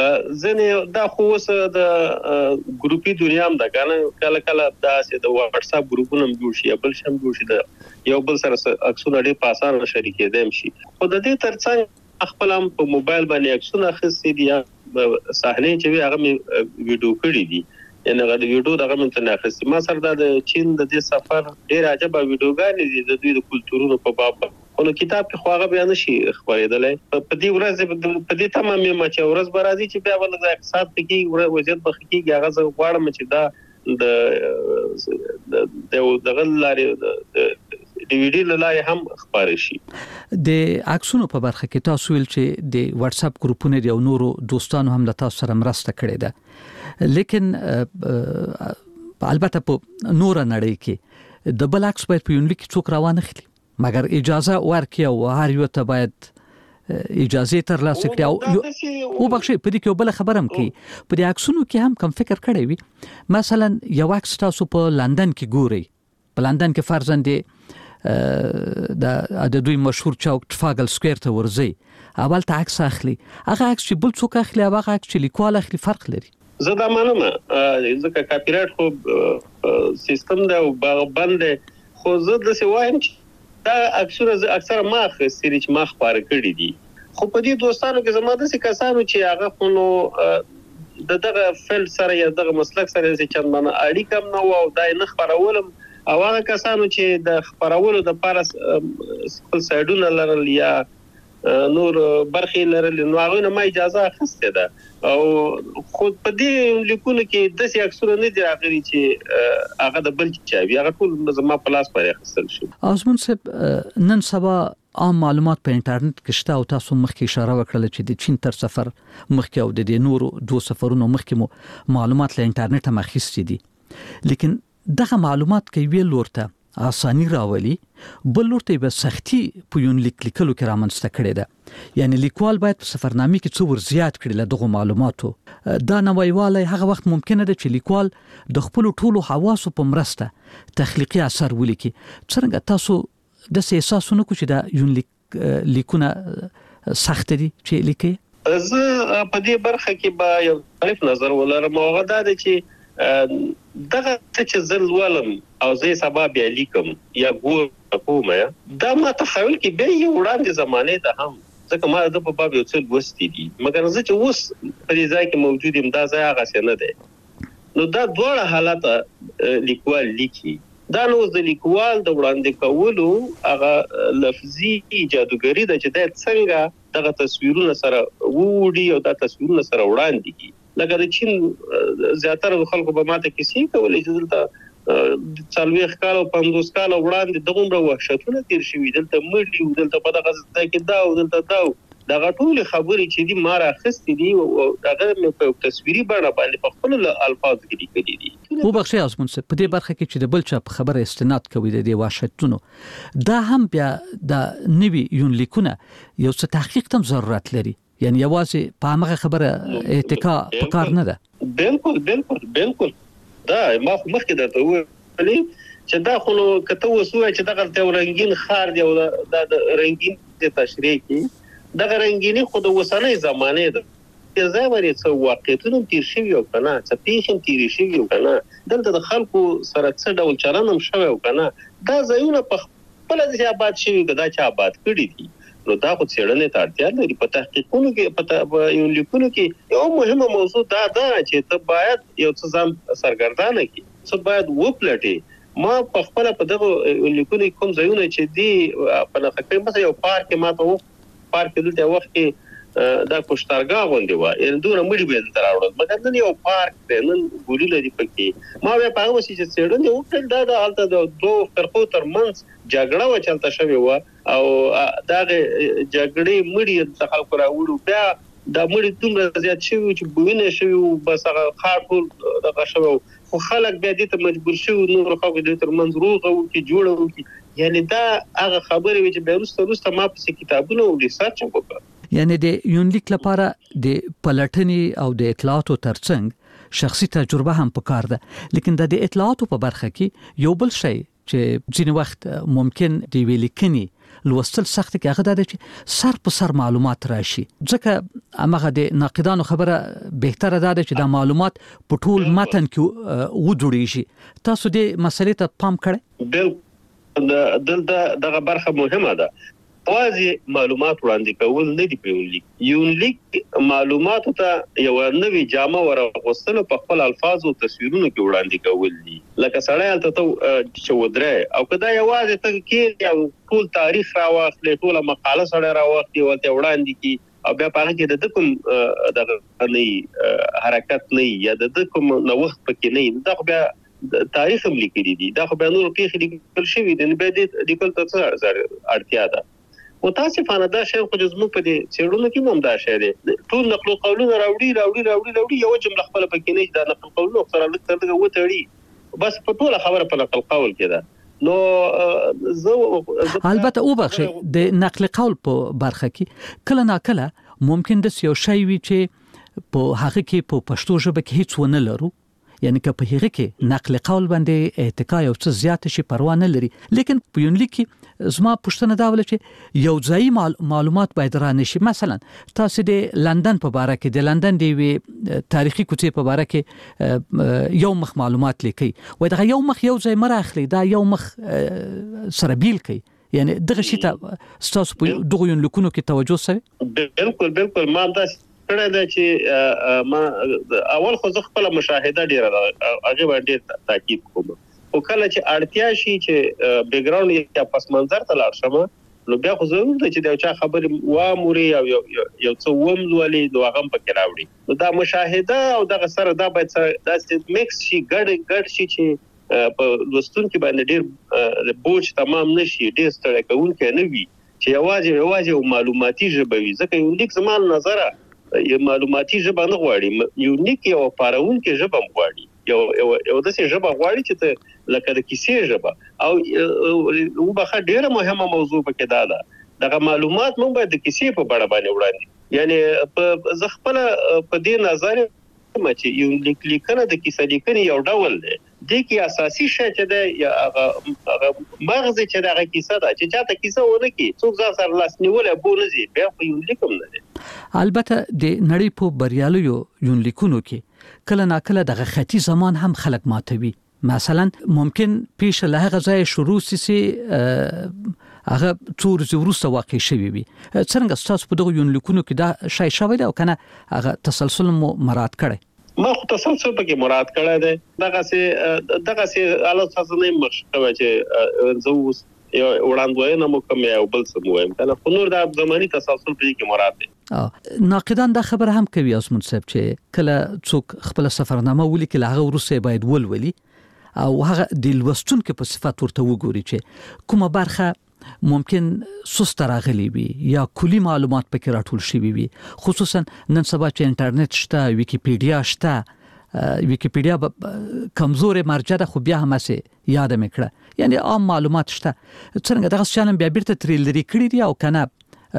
ځنې دا خو اوس د ګروپي دنیا هم ده کنه کله کله داسې د واتس اپ ګروپونه هم جوړ شي بل شم جوړ شي د یو بل سره عکسونه ډېر په اسانه شریکېدای شي. خو د دې ترڅنګ خپل هم په موبایل باندې عکسونه اخیستي دي صحنې چې هغه مې ویډیو کړی دي یعنی هغه د ویډیو دغه مې ته اخیستي. ما سره د چین د دې سفر ډېر عجیب ویډیوګانې دي د دوی د کلچرونو په باب خو کتاب کې خواغه بیان شي خبرېدلې په دې ورځ په دې تمامه ما چې ورځ برازي چې بیا ول د اقتصاد کې وضعیت بخکیږي هغه زه غواړم چې دا د د دغه لارې د ډي وي ډي لارې هم خبرې شي د عکسونو په برخه کې تاسو ویل چې د واتس اپ ګروپونو دی او نورو دوستانو هم له تاسو سره مرسته کړې ده لیکن البته په نور نړۍ کې د بل عکس باید په یونلیک څوک روانه خلی مګر اجازه ورکړي او هر یو ته باید اجازه ترلاسه کړي او او بخښي په دې کې بل خبرم کوي په دې عکسونو کې هم کم فکر کړی وي مثلا یو عکس تاسو په لندن کې ګوري په لندن کې فرضاً دی د د دوی مشهور چوک ټفاګل سکوير ته ورځي اول ته عکس اخلي هغه عکس چې بل څوک اخلي هغه عکس چې لیکوال اخلي فرق لري زه دا منم ځکه کاپی رایټ خو سیستم دا باندې خو زه د څه وایم چې دا اکثره اکثره ما خسرې چې ما خبره کړې دي خو په دې دوستانو کې زما د څه کسانو چې هغه خونو د دغه فیلډ سره یا دغه مسلک سره چې چندانه اړیکه نه و او دا نه خبرولم او هغه کسانو چې د خبرولو د پاره خپل سایډونه لرل یا نور برخې لرل نو هغه نه ما اجازه اخیسته ده او خود په دې لیکونو کې د سې اکثر نه دی راغلي چې هغه د بل چا وی هغه ټول زما په لاس پرې اخیستل شو آزمون صاحب نن سبا عام معلومات په انټرنیټ کې شته او تاسو مخکې اشاره وکړه چې د چین تر سفر مخکې او د نورو دوه سفرونو مخکې مو معلومات له انټرنیټ هم اخیستي دي لیکن دغه معلومات کې ویل ورته اساني راولي بل ورته به سختي په یون لیک لیکلو کې رامنځته کړي ده یعنی لیکوال باید په سفرنامې کې څو ور زیات کړي له دغه معلوماتو دا نوایواله هغه وخت ممکنه ده چې لیکوال د خپل ټولو حواسو په مرسته تخلیقي اثر ولیکي څنګه تاسو د احساسونه کو چې دا یون لیک لیکونه سخت دي چې لیکي زه په دې برخه کې به یو طرف نظر ولرم او غدا ده چې دغه چې زل ولم او زه سبا بیا لیکم یا ګور کوم دا ما تخیل کې به یو وړاندې زمانه ته هم ځکه ما د په باب یو څه وستې دي مګر زه چې اوس په دې ځای کې موجود یم دا ځای هغه څه نه دی نو دا ډول حالت لیکوال لیکي دا نو د لیکوال د وړاندې کولو هغه لفظي جادوګری د چې د څنګه دغه تصویرونه سره وړي او دا تصویرونه سره وړاندې کی لکه د چین زیاتره خلکو به ماته کیسې کولې چې دلته څلويخ کال او پنځوس کال وړاندې دغه وحشتونه تیر شوي دلته مړي دلته په دغه ځای کې دا او دلته دا دغه ټول خبرې چې دي ما راخستې دي او دغه په تصویري بڼه باندې په خپل الفاظ کې لیکلي دي مو بخښي آزمون صاحب په دې برخه کې چې د بل چا په خبره استناد کوي د دې وحشتونو دا هم بیا د نوي یون لیکونه یو څه تحقیق تم ضرورت لري یعنی یوازې په هغه خبره اتکا پکار نه ده بالکل بالکل بالکل دا ما خو مخکې درته ویلي چې دا خو کته وسوه چې دغه ته رنگین خار دی او دا د رنگین د تشریح کې دغه رنگینی خو د وسنۍ زمانه ده زه ورې څو واقعیتونه تیر شوی او کنه چې پیښم تیر شوی او کنه دلته د خلکو سره څه ډول چلنم شوی او کنه دا ځایونه په خپل ځای آباد شوی دا چې آباد کړی دي نو دا خو څېړنې ته اړتیا لري په تحقیقونو کې په یو لیکونو کې یو مهمه موضوع دا ده چې ته باید یو څه ځان سرګردانه کړې څه باید وپلټې ما په خپل په دغه لیکونو کوم ځایونه چې دی په نخښه مثلا یو پارک ما ته پارک دلته وخت کې دا کوشتارګا غونډه و ان دوه مړي به تر راوړل مګر نن یو پارک دی نن ګولې لري پکې ما به په هغه وسې چې څېړنې وکړل دا د حالت د دوه فرقو ترمنځ جګړه و چلته شوی و او دا جګړې مړي د خلکو راوړو بیا دا مړي دومره زیات شوی چې بوینه شوی بس هغه خاطر دغه شوی خو خلک بیا دې ته مجبور شوی نور خلکو دې ترمنځ روغه و کې جوړه و کې یعنی دا هغه خبره وی چې بیرسته روسته ما په کتابونو او ریسرچ وکړ یعنی د یونلیک لپاره د پلټنې او د اطلاعاتو ترڅنګ شخصي تجربه هم پکار ده لیکن د اطلاعاتو په برخه کې یو بل شی چې ځینې وخت ممکن دی ویلیکنی لوستل سخت کې هغه د چې سر په سر معلومات راشي ځکه هغه د ناقدانو خبره بهتره ده چې دا معلومات په ټول متن کې وډوړي تاسو دې مسلې ته پام کړئ بالکل دلته دغه برخه مهمه ده واځي معلومات وړاندې کول نه دی په یونلیک یونلیک معلوماتو ته یو نوې جامه ورغوستل په خپل الفاظ او تصویرونو کې وړاندې کول دي لکه سړی ته چې ودرې او کدا یوازې ته کې یو ټول تاریخ راوخلې ټول مقاله سره راوخلې او ته وړاندې کی او بیا په هغه کې د کوم د نه حرکت نه یا د کوم نو وخت پکې نه دا بیا تاریخ هم لیکلي دي دا خو به نور پیښې لیکل شوی دي نه به د لیکل ته اړتیا ده متاسفانه دا شی خو زموږ په دې چېرونو کې هم دا شی دی ټول نقل قولونه راوړي راوړي راوړي راوړي یو جمله خپل پکې نه دا نقل قولونه سره لکه څنګه وتړي بس په ټول خبره په نقل قول کې ده نو زه البته او بخښي د نقل قول په برخه کې کله نا کله ممکن د یو شی وی چې په هغه کې په پښتو ژبه کې هیڅ ونه لرو یعنی که په هغه کې نقل قول باندې اعتکا یو څه زیات شي پروا نه لري لیکن په یونلیک کې زما پښتنه دا ول چې یو ځای معلومات باید را نشي مثلا تاسو د لندن په اړه کې د لندن دی وی تاریخي کوڅې په اړه کې یو مخ معلومات لیکي وای دا یو مخ یو ځای مراخلي دا یو مخ سره بیل کوي یعنی دغه شی ته تاسو په دغه یونلیکونو کې توجه سوي بالکل بالکل ما دا کړه دا چې ما اول خو زه خپل مشاهده ډیره هغه باندې تاکید کوم او کله چې اړتیا شي چې بیک ګراوند یا پس منظر ته لاړ شم نو بیا خو ضرور ده چې دا چا خبرې و موري او یو یو څه ومزولې نو هغه پکې راوړي نو دا مشاهده او دغه سره دا باید دا میکس شي ګډ ګډ شي چې په لوستونکو باندې ډیر بوج تمام نشي ډیر ستړی کوونکی نه وي چې یوازې یوازې معلوماتي ژبه وي ځکه یو لیک زمال نظره یو معلوماتي ژبه نه غواړي یو لیک یو پارونکي ژبه غواړي یو یو یو د څه ژبه غواړي چې ته لکه د کیسې ژبه او او بخا ډیره مهمه موضوع پکې دا ده دغه معلومات مونږ باید د کیسې په بڼه باندې وړاندې یعنی په زخپله په دې نظر چې یو لیک لیکنه د کیسې لیکنې یو ډول دی د کی اساسي شی چې دی یا هغه مغز چې دغه کیسه ده چې چاته کیسه ونه کی څوک ځان سره لاس نیولې بولځي بیا خو یو لیکم نه دی البته د نړۍ په بریالیو یونلیکونو کې کله نا کله دغه خطي زمان هم خلق ماتوي مثلا ممکن پیش له غزای شروع سي هغه څور زورسته واقع شوی وي څنګه تاسو په دغه یونلیکونو کې دا شای شوی دا او کنه هغه تسلسل مو مراد کړي ما خو تسلسل پکې مراد کړی دی دغه سي دغه سي اله تاسو نه مخکوي چې زو یو وړاندوینه مو کوم یو بل څه وایم کنه خو نور د زماني تسلسل پکې مراد دی ناقدان دا خبره هم کوي اسمن صاحب چې کله څوک خپل سفرنامه ولیکي هغه ورسره باید ولولي او هغه د لوستونکو په صفات ورته وګوري چې کومه برخه ممکن سست راغلی وي یا کلی معلومات پکې راټول شوی وي خصوصا نن سبا چې انټرنیټ شته ویکیپیډیا شته ویکیپیډیا کمزور مرجع ده خو بیا هم سه یاد مکړه یعنی عام معلومات شته څنګه دغه شانم بیا بیرته تریل لري کړی دی او کنه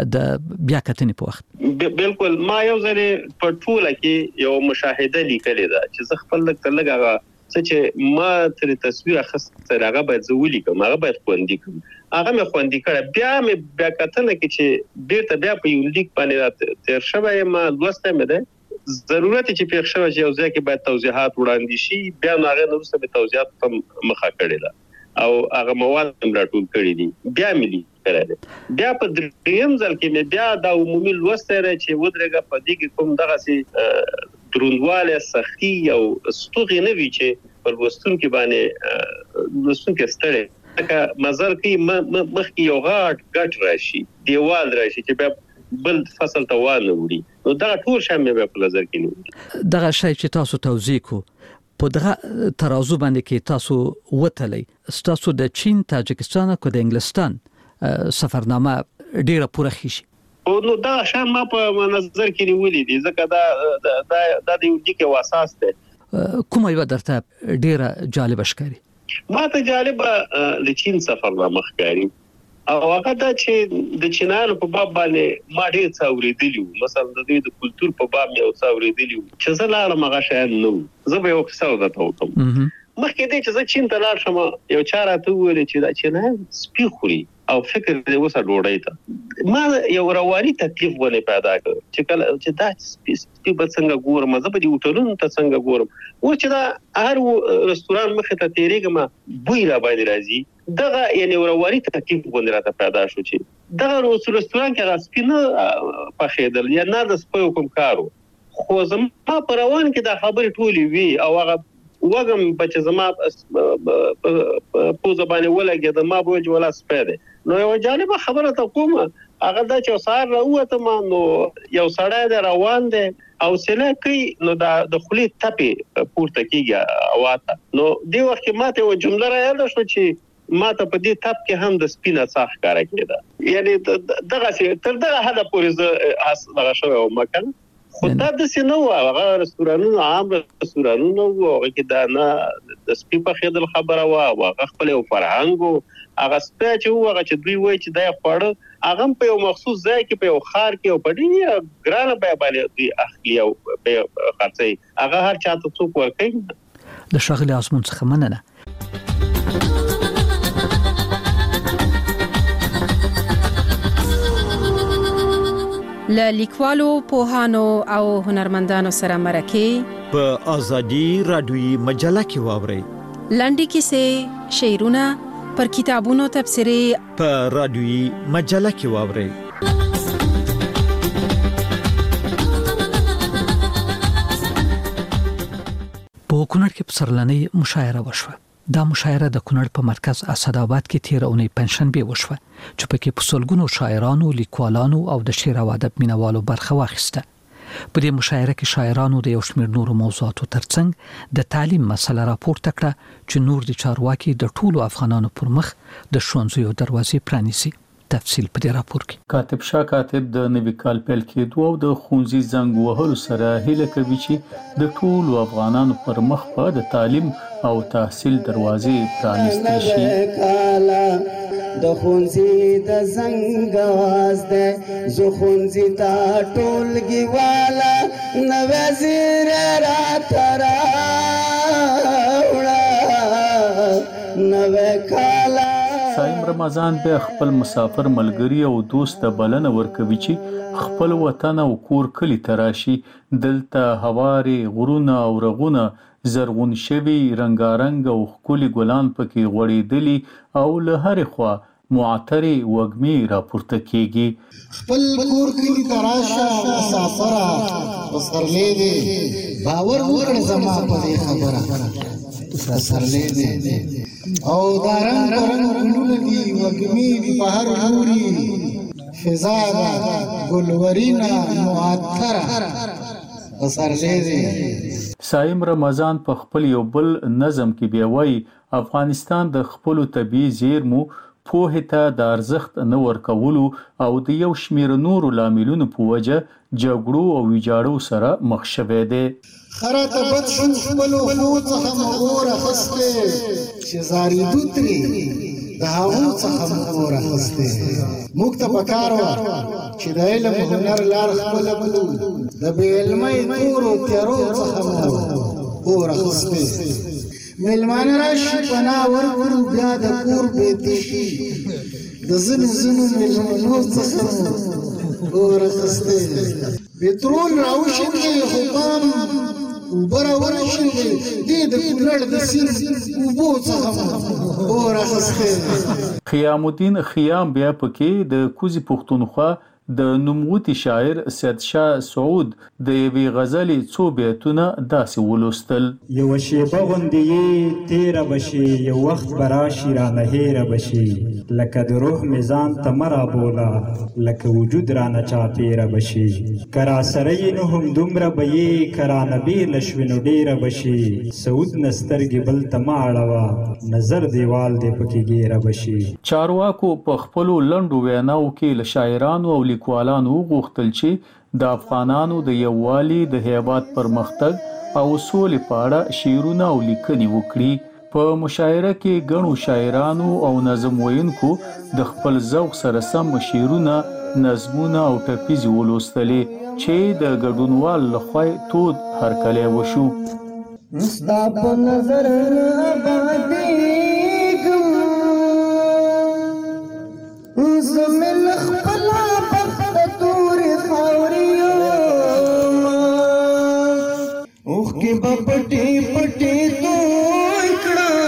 د بیا کتنې په وخت بالکل ما یو ځلې په ټوله کې یو مشاهده لیکلې ده چې زه خپل لږ لږه چې ما تر تصویر اخیسته هغه باید زولي کوم هغه باید خوندې کوم هغه مې خوندې کړه بیا مې بیا کتنه کې چې بیرته بیا په یو لیک باندې تیر شوی ما لوسته مې ده ضرورت چې پیښ شوی چې یو ځای کې باید توضیحات وړاندې شي بیا هغه نو څه به توضیحات په مخه کړی ده او هغه مواد هم راټول کړی دي بیا ملي کړی بیا په دریم ځل کې مې بیا د عمومي لوسته را چې ودرېګه په دې کې کوم دغه سي درونواله سختي او ستوغې نه وی چې په لوستونکو باندې لوستونکو ستړي که مزر کې مخکې یو غاټ غاټ راشي دیوال راشي چې بیا بل فصل ته وانه وړي نو دا ټول شامل به په نظر کې نیول دغه شی چې تاسو توضیح کو په دغه ترازو باندې کې تاسو وتلې تاسو د چین تاجکستان او د انګلستان سفرنامه ډیره پوره خشي او نو دا شان ما په نظر کې نیولې دي ځکه دا دا د یو دغه واساس ده کومه یو درته ډیره جالب ښکاري ما ته جالب د چین سفرنامه ښکاري او هغه دا چې د چینانو په باب باندې ما ډیر څه اوریدلی مثلا د دوی د کلچر په باب یو څه اوریدلی چې زه لاړم هغه شان نو زه به یو څه ودا وکم مخکې دې چې زه چین ته لاړ شم یو چاره ته ویل چې دا چینه سپي خوري او فکر دې وسه ډوډۍ ته ما یو رواني تکلیف ولې پیدا کړ چې کله چې دا سپي به څنګه ګورم زه به دې هوټلونو ته څنګه ګورم و چې دا هر رستوران مخه ته تیریږم بوی را باندې راځي دغه یعنی رواني تکلیف ولې راته پیدا شو چې دغه رستوران کې سپي نه پخېدل یا نه د سپي کوم کارو خو زما په روان کې دا خبرې ټولې وی او هغه وګم بچ زما په زبانه ولګي د ما بوج ولا سپېده نو یو جانب خبره ته کومه هغه د چا سار راوته ما نو یو سړی د روان دی او سله کوي نو د خلی تپي پورته کیږي واته نو دی وخت ماته یو جمله را یاد شو چې ماته په دې تپ کې هم د سپینه صاح کار کېده یعنی دغه تر دغه حد پورې ز اس دغه شو مکان خو دا د سينو هغه رستورانونو عام رستورانونو او کې دا نه د سپي په خیدل خبره وا هغه خپل یو فرهنګ هغه سپي چې هغه چې دوی وای چې دا خړ هغه په یو مخصوص ځای کې په یو خار کې او په ډیره ګرانه به باندې دوی اخلي او په خرڅي هغه هر چاته څوک ورکړي د شغله اسمن څخه مننه ل لیکوالو پوهانو او هنرمندانو سره مرکه په ازادي رادیوي مجله کې واوري لنډي کیسې شعرونه پر کتابونو تبصرې په رادیوي مجله کې واوري په کونړ کې پسرلنۍ مشاعره وشوه دا مشاعره د کونړ په مرکز اسداباد کې تیر اونۍ پنځشنبه وشوه چې په کې پسولګونو شاعرانو لیکوالانو او د شعر او ادب مینوالو برخه واخیسته په دې مشاعره کې شاعرانو د یو شمېر نورو موضوعاتو ترڅنګ د تعلیم مسله راپورته کړه چې نور د چارواکي د ټولو افغانانو پر مخ د ښوونځیو دروازې پرانیسي تفصیل په دې راپور کې کاتب شاه کاتب د نوي کال پیل کېدو او د ښوونځي زنګ وهلو سره هیله کوي چې د ټولو افغانانو پر مخ په د تعلیم او تحصیل دروازې پرانیستل شي د ښوونځي د زنګ आवाज ده زه ښوونځي ته ټولګي والا نو وزیر را ترا وړه نو کالا صایم رمضان به خپل مسافر ملګری او دوست ته بلنه ورکوي چې خپل وطن او کور کلی تراشي دلته هواري غرونه او رغونه زرغون شوي رنگارنګ او خولي ګلان پکې غوړېدلي او له هر خوا معطري وګمي راپورته کیږي خپل کور کلی تراشه مسافر وسرلې دي باور وکړ زما په دې خبره وسرلې دي او دارنګ رنگ ګلونه دي وګمي دي په هر لوري فضا ګلورینا معطره وسرلې دي صایم رمضان په خپل یو بل نظم کې بیا وایي افغانستان د خپل طبيعي زیرمو پوهه ته د ارزښت نه ورکولو او د یو شمېر نورو لاملونو په وجه جګړو او ویجاړو سره مخ شوی دی خره ته بد شو خپلو خو څخه مغور اخسته چې زاریدو ترې د هغو څخه مغور اخسته موږ ته پکار وه چې د علم هنر لار خپله کړو د بې علمۍ تورو تیارو څخه مغور اخسته ملمانه راشي پناه ورکړو بیا د کور بیتي شي د ځینو ځینو ملمانو څخه اور اخیستی پټرول راوشیندی خو پام اوبه راورسېدې دې د کونړ د سیند اوبو څخه اور اخیستی خیام الدین خیام بیا پکې د کوزي پښتونخوا د نوموتی شاعر سید شاه سعود د یوې غزلې څو بیتونه داسې ولوستل یو شیبه غوندې تیره بشي یو وخت به راشي رانه هیره بشي لکه د روح میزان ته مه رابوله لکه وجود رانه چاپېره بشي که راسره یې نو هم دومره به یې که رانه بېله شوې نو ډېره بشي سعود نه سترګې بل ته مه اړوه نظر دیوال دې پکې ګیره بشي چارواکو په خپلو لنډو ویناو کې له شاعرانو او لیکوالانو غوښتل چې د افغانانو د یووالي د هیواد پرمختګ او سولې په اړه شعرونه او لیکنې وکړي په مشاعره کې ګڼو شاعرانو او نظم ویونکو د خپل ذوق سره سم شعرونه نظمونه او ټپیزې ولوستلې چې د ګډونوال لخوا تود هرکلی وشو ستا په نظر آبادېږم زه مې له خپله بخته تورې خاورې یمه اوښکې به پټې پټې توی کړم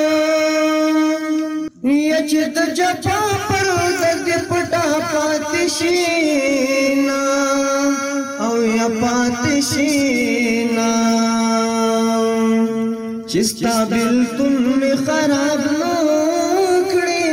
یا چې د جفا پرده دې پټه پاتې شي نه او یا پاتې شي نه چستا بلتون می خراب نو کړي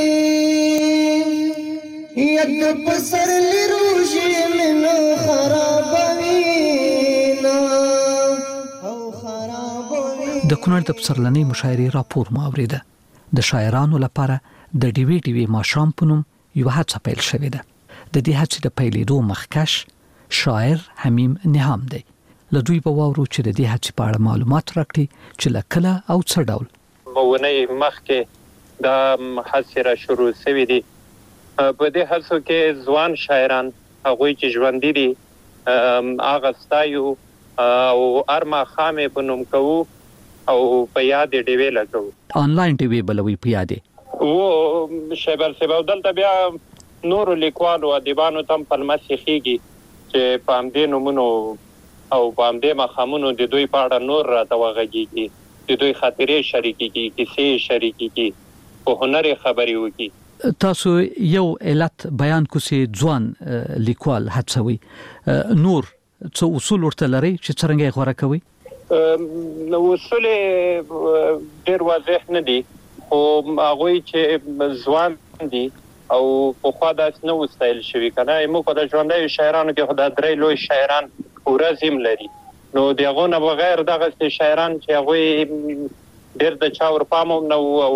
ید پسر لروجي منو خرابوي نا او خرابوي د کونړ د پسرلنۍ مشاعرې راپور مو اوریده. د شاعرانو لپاره د ډیوی ډیوی ماشام پونم یو هڅه پیل شوې ده. د دې هڅې د پیلېدو مخکش شاعر حمیم نهام دی. له دوی په واورو چې د دې هڅې په اړه معلومات راکړي چې له کله او څه ډول مونږ مخکې دا هڅې را شروع شوې دي. په دې هڅو کې ځوان شاعران هغه چې ژوندۍ دي هغه ستایو او ارما خامې په نوم کوو او په یاد ډیوی لګو. آنلاین ډیوی بلوي په یاد او شیبر سبا دلته بیا نور لیکوالو ادیبانو تم په مسیخيږي چې په دې نومونو او په دې مخامونو د دوی په اړه نور راته وغږیږي، د دوی خاطرې شریکيږي، کیسې شریکيږي، په هنر خبري وکي. تاسو یو علت بیان کوسي ځوان لیکوال هڅوي، نور څه اصول ورته لري چې څنګه یې غوړه کوي؟ نو اصول ډېر واضح نه دي، او هغه چې ځوان دي او په خوا داس نو ستایل شوی کنه. موږ په ژوندۍ شاعرانو کې خدای درې لوی شاعران ورزم لري، نو دغه نه بغیر دغه شاعران چې هغه ډېر د چا ور پامو نو او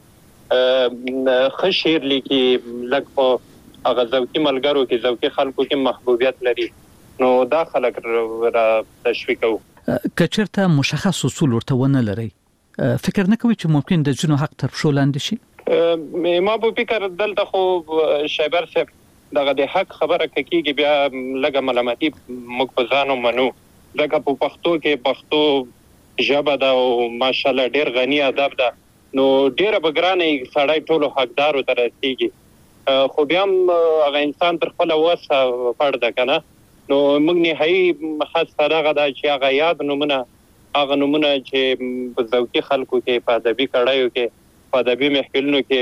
خشیر لیکي لکه په هغه ذوقي ملګرو کې ذوقي خلکو کې محبوبیت لري، نو دا خلک را تشویقو. کچرته مشخص اصول ورته ونه لري، فکر نه کوي چې ممکن د جنو حق تر شو لاندې شي؟ ما په فکر دلته خو شایبر صاحب دغه د حق خبره کوي بیا لګه ملامتي موږ په ځانو منو، ځکه په پښتو کې پښتو ژبه دا او ماشاءالله ډېر غني ادب ده، نو ډېر بګرانه سړی ټولو حقدارو ته رسیږي، خو بیا هغه انسان تر خپل وسه پړ ده کنه. نو موږ نهایي خاص دغه دا چې هغه یاد نمونه هغه نمونه چې په ذوقي خلکو کې په ادبي کړهیو کې په ادبي محفلونو کې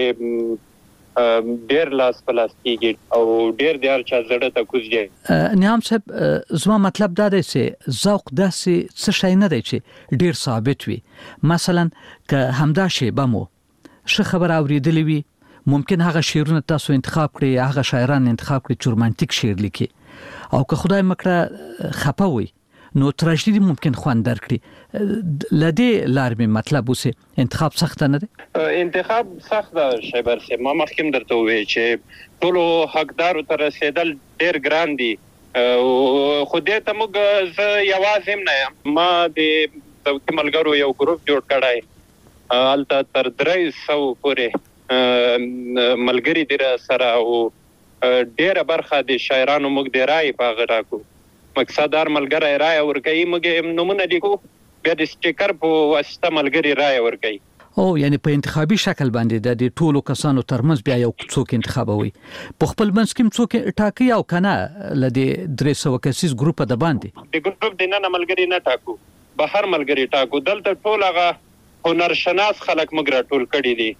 ډېر لاس پلاس کیږي او ډېر د هر چا زړه ته کوزي. نیام صاحب زما مطلب دا دی چې ذوق داسې څه شی نه دی چې ډېر ثابت وي. مثلا که همدا شی بمو ش خبر اوریدلې وي، ممکن هغه شعرونه تاسو انتخاب کړئ، هغه شاعران انتخاب کړئ چې رومانټیک شعر لیکي، او که خدای مکړه خپه وي نو تراژیدي ممکن خوان درکړي. لدې لار می مطلب اوسه انتخاب سخت نه دی؟ انتخاب سخت ده شیبر سي. ما مخکې درته وې چې ټول حقدارو تر رسیدل ډېر ګران دي، خو دې ته موږ زه یوازې نه یم، ما د ذوقي ملګرو یو ګروپ جوړ کړی، هلته تر درې سوه پورې ملګري دي سره، او ډېره برخه د شاعرانو موږ د رایې په هغه راکو. مقصد دار ملګری رایه ورکوي، موږ نومونه لیکو، بیا د سټیکر په واسطه ملګري رایه ورکوي. او یعنی په انتخابي شکل باندې د ټولو کسانو ترمنځ بیا یو څوک انتخابوي، په خپل منځ کې څوک ټاکي او کنه لدې درې سوه کسیز ګروپ د باندې د ګروپ د نه ملګري نه ټاکو، بهر ملګري ټاکو. دلته ټول هغه هنر شناس خلک موږ راټول کړي دي.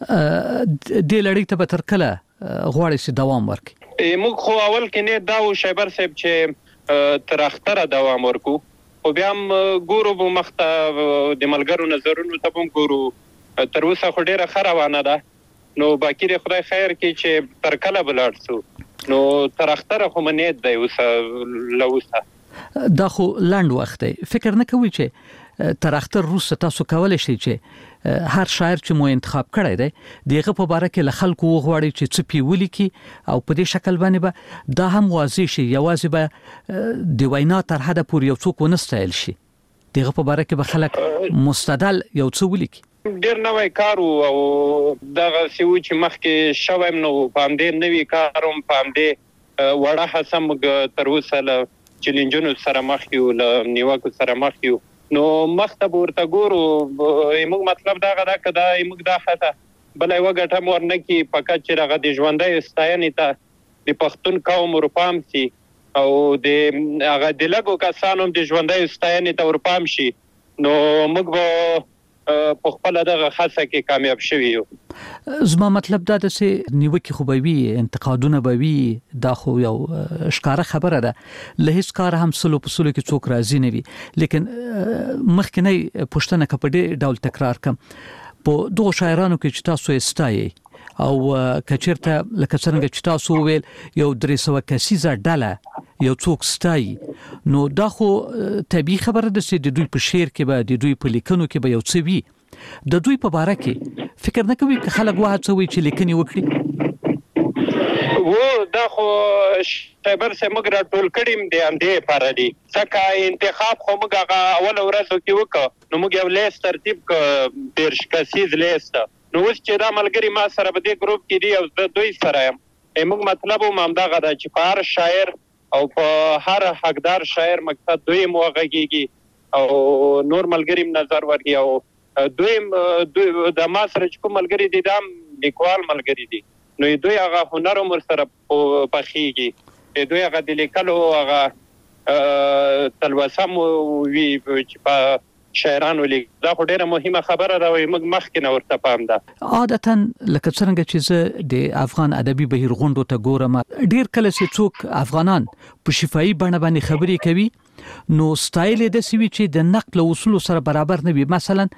د لړۍ ته به تر کله غواړي چې دوام ورکړي؟ موږ خو اول کې نه دا و شیبر صاحب چې تر اختره دوام ورکو، خو بیا هم ګورو به مخته د ملګرو نظرونو ته هم ګورو. تر اوسه خو ډېره ښه روانه ده، نو باقي د خدای خیر کې چې تر کله به لاړ شو، نو تر اختره خو منید دی اوسه له اوسه. دا خو لنډ وخت دی، فکر نه کوي چې تر اختر وروسته تاسو کولی شئ چې هر شاعر چې مو انتخاب کړی دی دغه په باره کې له خلکو وغواړي چې څه پې ولیکي، او په دې شکل باندې به دا هم واضح شي، یوازې به د وینا تر حده پورې یو څوک ونه ستایل شي، دغه په باره کې به خلک مستدل یو څه ولیکي؟ ډېر نوی کار او دغه څه و چې مخکې شوی نو په همدې نوي کار هم په همدې وړه هڅه موږ تر اوسه له چیلنجونو سره مخ یو، له نیوکو سره مخ یو، نو مخته به ورته ګورو. موږ مطلب دغه ده که دا موږ دا هڅه بله یوه ګټه هم ورنه کړي، فقط چې هغه د ژوندیو ستاینې ته د پښتون قوم ورپام شي، او د هغه د لږو کسانو هم د ژوندیو ستاینې ته ورپام شي، نو موږ به په خپل دغه خاصه کې کامیاب شوي یو. زما مطلب دا ده چې نیوکه خو به وي، انتقادونه به وي، دا خو یو ښکاره خبره ده. له هیڅ کار هم سلو په سلو کې څوک راضي نه وي، لیکن مخکنی پښتنه کپړې ډول تکرار کم په دوه شاعرانو کې چې تاسو یې ستایي او کچیرته لکه څنګه چې تاسو ویل یو درې سوه کسیزه ډله یو څوک ستایي، نو دا خو طبیعي خبره ده چې د دوی په شعر کې به د دوی په لیکنو کې به یو څه وي. د دوی په باره کې فکر نه کوي چې خلک وهڅوي چې لیکنې وکړي؟ و دا خو شایبر سه موږ راټول کړیم د همدې لپاره دي، ځکه انتخاب خو موږ هغه اول ورځو کې وکړو، نو موږ یو لیست ترتیب کړ، دېرش کسیز لیست. نو اوس چې دا ملګري ما سره په دې ګروپ کې دي او زه دوی سره یم، موږ مطلب هم همدغه ده چې په هر شاعر او په هر حقدار شاعر مقصد دوی هم وغږیږي او نور ملګري هم نظر ورکړي او دوی د ما سره چې کوم ملګري دي دا هم لیکوال ملګري دي، نو دوی هغه هنر هم ورسره پخېږي، دوی هغه د لیکلو هغه تلوسه مو وي چې په شاعرانو لیک. دا خو ډیره مهمه خبره ده او موږ مخکې نه ورته پام ده. عادتا لکه څنګه چې زه د افغان ادبي بهیر غونډو ته ګورم، ډیر کله چې څوک افغانان په شفاهي بڼه باندې خبرې کوي نو سټایل یې داسې وي چې د نقل اصولو سره برابر نه وي. مثلا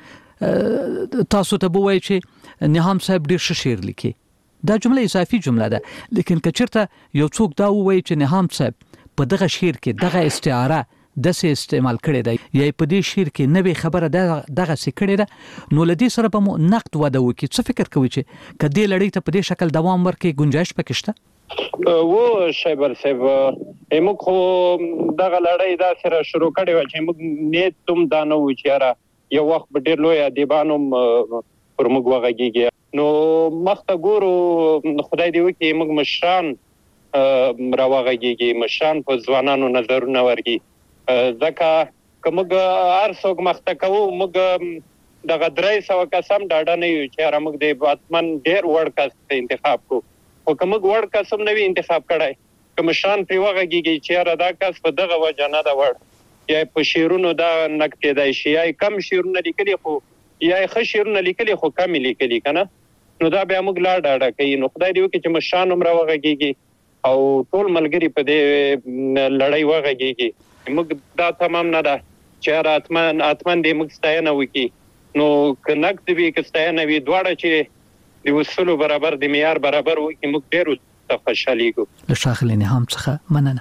تاسو ته به وایي چې نهام صاحب ډیر ښه شعر لیکي، دا جمله اضافي جمله ده، لیکن که چېرته یو څوک دا ووایي چې نهام صاحب په دغه شعر کې دغه استعاره دسه استعمال کړي دی یا په دې شعر کې نوې خبره دغه څه کړي ده، نو لدې سره به مو نقد وده وکړي. څه فکر کوي چې کدی لړۍ ته په دې شکل دوام ورکړي گنجائش پکې شته؟ و شایبر صاحب موږ خو دغه لړۍ دا سره شروع کړې و چې موږ نیت تم دانو چې یو وخت به ډېر لوی ادیبانو پر موږ وغږیږي، نو مخته ګورو خدای دې وکړي موږ مشران راوغږیږي، مشران په ځوانانو نظرونه ورکړي، ځکه که موږ هر څوک مخته کوو موږ دغه درې سوه کسم ډاډه نه یو چې هره موږ د باتمن ډېر وړ کس انتخاب کړو، خو که موږ وړ کس هم نه وي انتخاب کړی، که مشران پرې وغږیږي چې یاره دا کس په دغه وجه نه ده وړ، یا په شعرونو دا نقد کېدای شي، یا کم شعرونه لیکلي خو یا ښه شعرونه لیکلي خو کم یې لیکلي که نه، نو دا بیا موږ لا ډاډه کوي. نو خدای دې وکړي چې مشران هم راوغږیږي او ټول ملګري په دې لړۍ وغږیږي. موږ دا تمام نه ده چې اتمن اتمن دې موږ ستاینه وکړي، نو که نقد وي که ستاینه وي دواړه چې د اصولو برابر د معیار برابر وکړي موږ ډېر ورته خوشحالېږو. له ښاغلي نهام څخه مننه.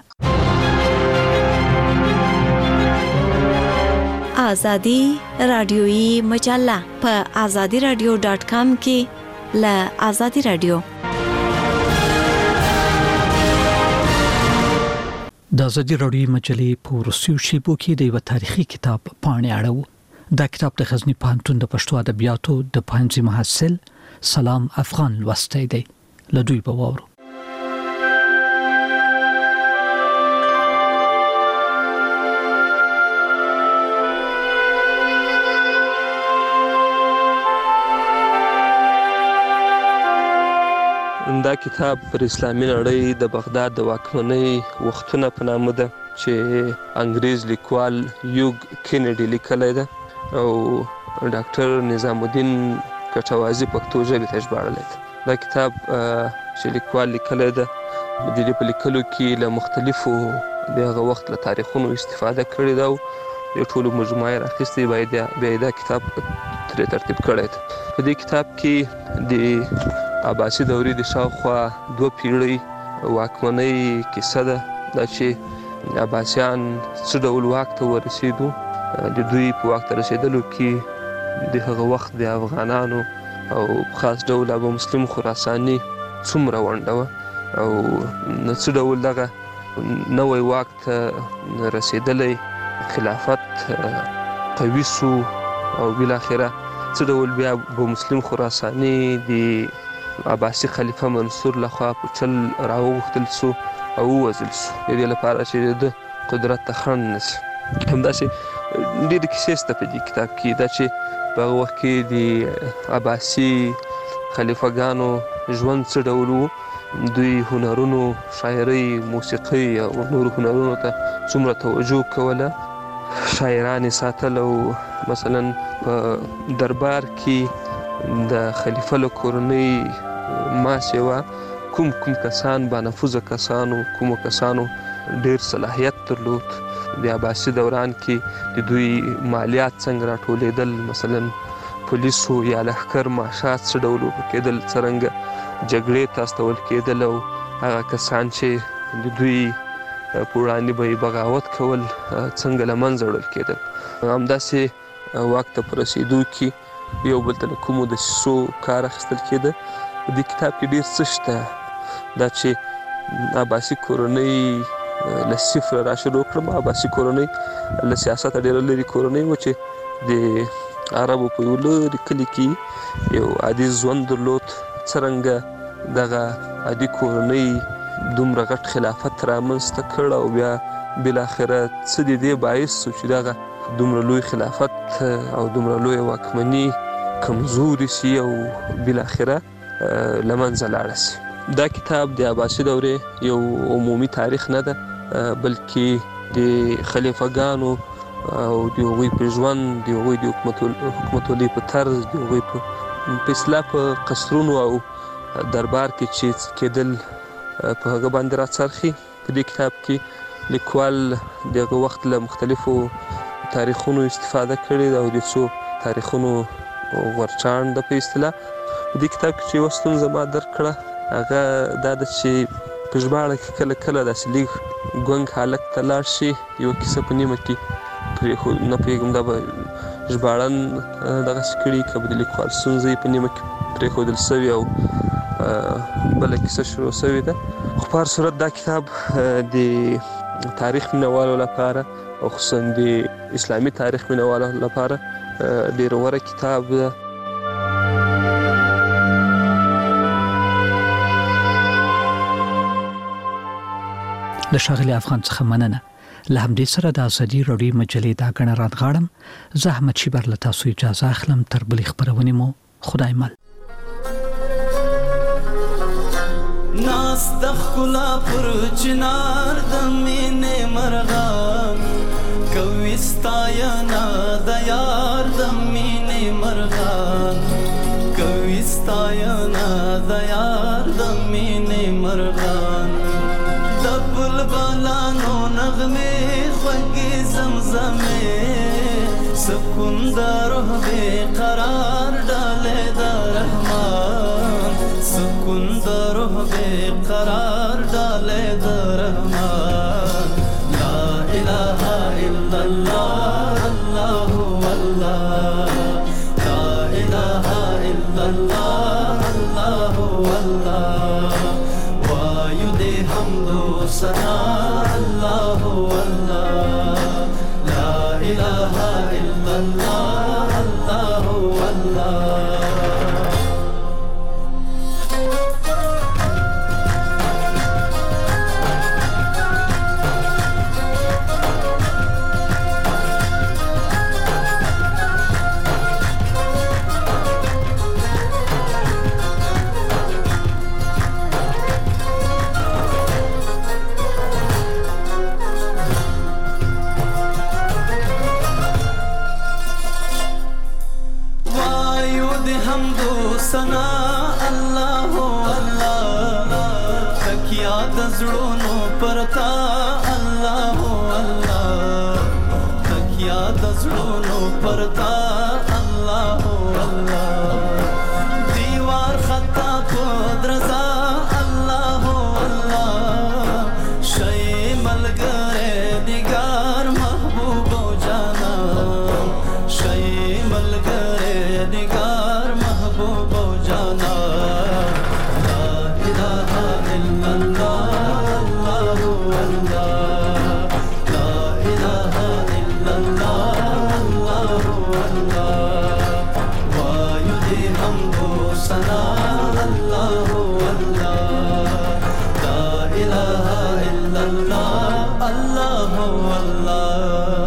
آزادی رادیویی مجله په آزادی رادیو ډاټ کام کې له آزادی رادیو د ازادي راډیو مجلې په روسیو شیبو کې د یو تاریخي کتاب پاڼې اړه. دا کتاب د غزنی پوهنتون د پښتو ادبیاتو د پوهنځي محصل سلام افغان لوستی دی. له دوی به واورو. دا کتاب پر اسلامي نړۍ د بغداد د واکمنۍ وختونه په نامه ده چې انګریز لیکوال یوګ کینیډي لیکلی ده او ډاکټر نظام الدین کټوازي پښتو ژبې ته ژباړلی ده. دا کتاب چې لیکوال لیکلی ده د دې په لیکلو کې له مختلفو د هغه وخت له تاریخونو استفاده کړې ده او د ټولو مجموعه یې راخیستې، بیا یې دا کتاب ترې ترتیب کړی ده. په دې کتاب کې د عباسي دورې د شاوخوا دوه پیړۍ واکمنۍ کیسه ده، دا چې عباسیان څه ډول واک ته ورسېدو، د دوی په واک ته رسېدلو کې د هغه وخت د افغانانو او خاص ډول ابو مسلم خراساني څومره ونډه وه او څه ډول دغه نوی واک ته رسېدلی خلافت قوي سو او بالاخره څه ډول بیا ابو مسلم خراساني د عباسي خلیفه منصور لخوا په چل راوغوښتل سو او ووژل سو د دې لپاره چې د قدرت ته خنډ نه سي. همداسې ډېرې کیسې شته په دې کتاب کې، دا چې په هغه وخت کې د عباسي خلیفهګانو ژوند څه ډول و، دوی هنرونو، شاعرۍ، موسیقۍ او نورو هنرونو ته څومره توجه کوله، شاعران یې ساتل او مثلا په دربار کې د خلیفه له کورنۍ ما سیوا کوم کوم کسان با نفوذ کسانو کوم کسانو ډیر صلاحیت درلود. د عباسي دوران کې د دوی مالیات څنګه راټولېدل، مثلا پولیسو یا لښکر معاشات څه ډول کېدل، څرنګه جګړې ته استول کېدل او هغه کسان چې د دوی په وړاندې به بغاوت کول څنګه له منځه وړل کېدل. همداسې واک ته په رسېدو کې یو بل ته له کومو دسیسو کار اخیستل کېده. په دې کتاب کې ډېر څه شته دا چې عباسي کورنۍ له صفره را شروع کړم. عباسي کورنۍ له سیاسته ډېره لرې کورنۍ وه چې د عربو په یو لرې کلي کې یو عادي ژوند درلود. څرنګه دغه عادي کورنۍ دومره غټ خلافت رامنځته کړ او بیا بالاخره څه د دې باعث شو چې دغه دومره لوی خلافت او دومره لوی واکمني کمزوري سي او بالاخره له منځه لاړه سي. دا کتاب د عباسي دورې یو عمومي تاریخ نه ده، بلکې د خلیفګانو او د هغوی په ژوند، د هغوی د حکومتولۍ په طرز، د هغوی په اصطلاح په قصرونو او دربار کې چې کېدل په هغه باندې راڅرخي. په دې کتاب کې لیکوال د هغه وخت له مختلفو تاریخونو استفاده کړې ده او د څو تاریخونو غورچاڼ ده په اصطلاح. په دې کتاب کې چې یوه ستونزه ما درک کړه هغه دا ده چې په ژباړه کې کله کله داسې لږ ګونګ حالت ته لاړ شي، یوه کیسه په نیمه کې پرېښود. نه پوهېږم دا به ژباړن دغسې کړي که به د لیکوال ستونزه یې په نیمه کې پرېښودل سوې او بله کیسه شروع سوې ده. خو په هر صورت دا کتاب د تاریخ مینهوالو لپاره او خصوصا د اسلامي تاریخ مینهوالو لپاره ډېر غوره کتاب ده. له ښاغلي افغان څخه مننه. له همدې سره د ازادي راډیو مجلې دا ګڼه راغړم. زه احمد شیبر له تاسو اجازه اخلم. تر بلې خبرونې مو خدای مل. ناس د ښکلا پر چنار د مینې مرغان کوي ستاینه د یار د مینې مرغان کوي ستاینه د یار د مینې مرغان بلبلانو نغمه خوږې زمزمه سکون د روح بے قرار ډالې د رحمان سکون د روح بے قرار ډالې د رحمان. لا اله الا الله الله الله لا اله الا الله الله الله وایو دې حمد سنا الله الله لا اله الا الله الله الله. سنا الله الله تکیا د زړونو پرتا الله الله تکیا د زړونو پرتا الله الله دیوار خطا پدرزا الله الله شای ملګری دیګار محبوب او جانا شای ملګری دیګار محبوب او جانا. لا اله الا الله الله الله لا اله الا الله الله الله وایو دې حمد سنا الله الله لا اله الا الله الله الله.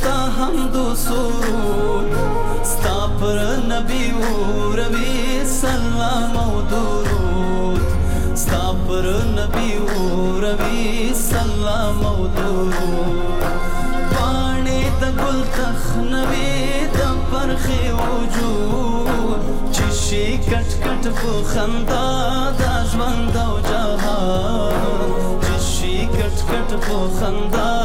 ستا حمد و سرود ستا پر نبی و روی سلام و درود ستا پر نبی و روی سلام و درود پاڼې د ګل تخنوي د پرخې وجود چې شي کټ کټ په خندا د ژوند او جهان چې شي کټ کټ په خندا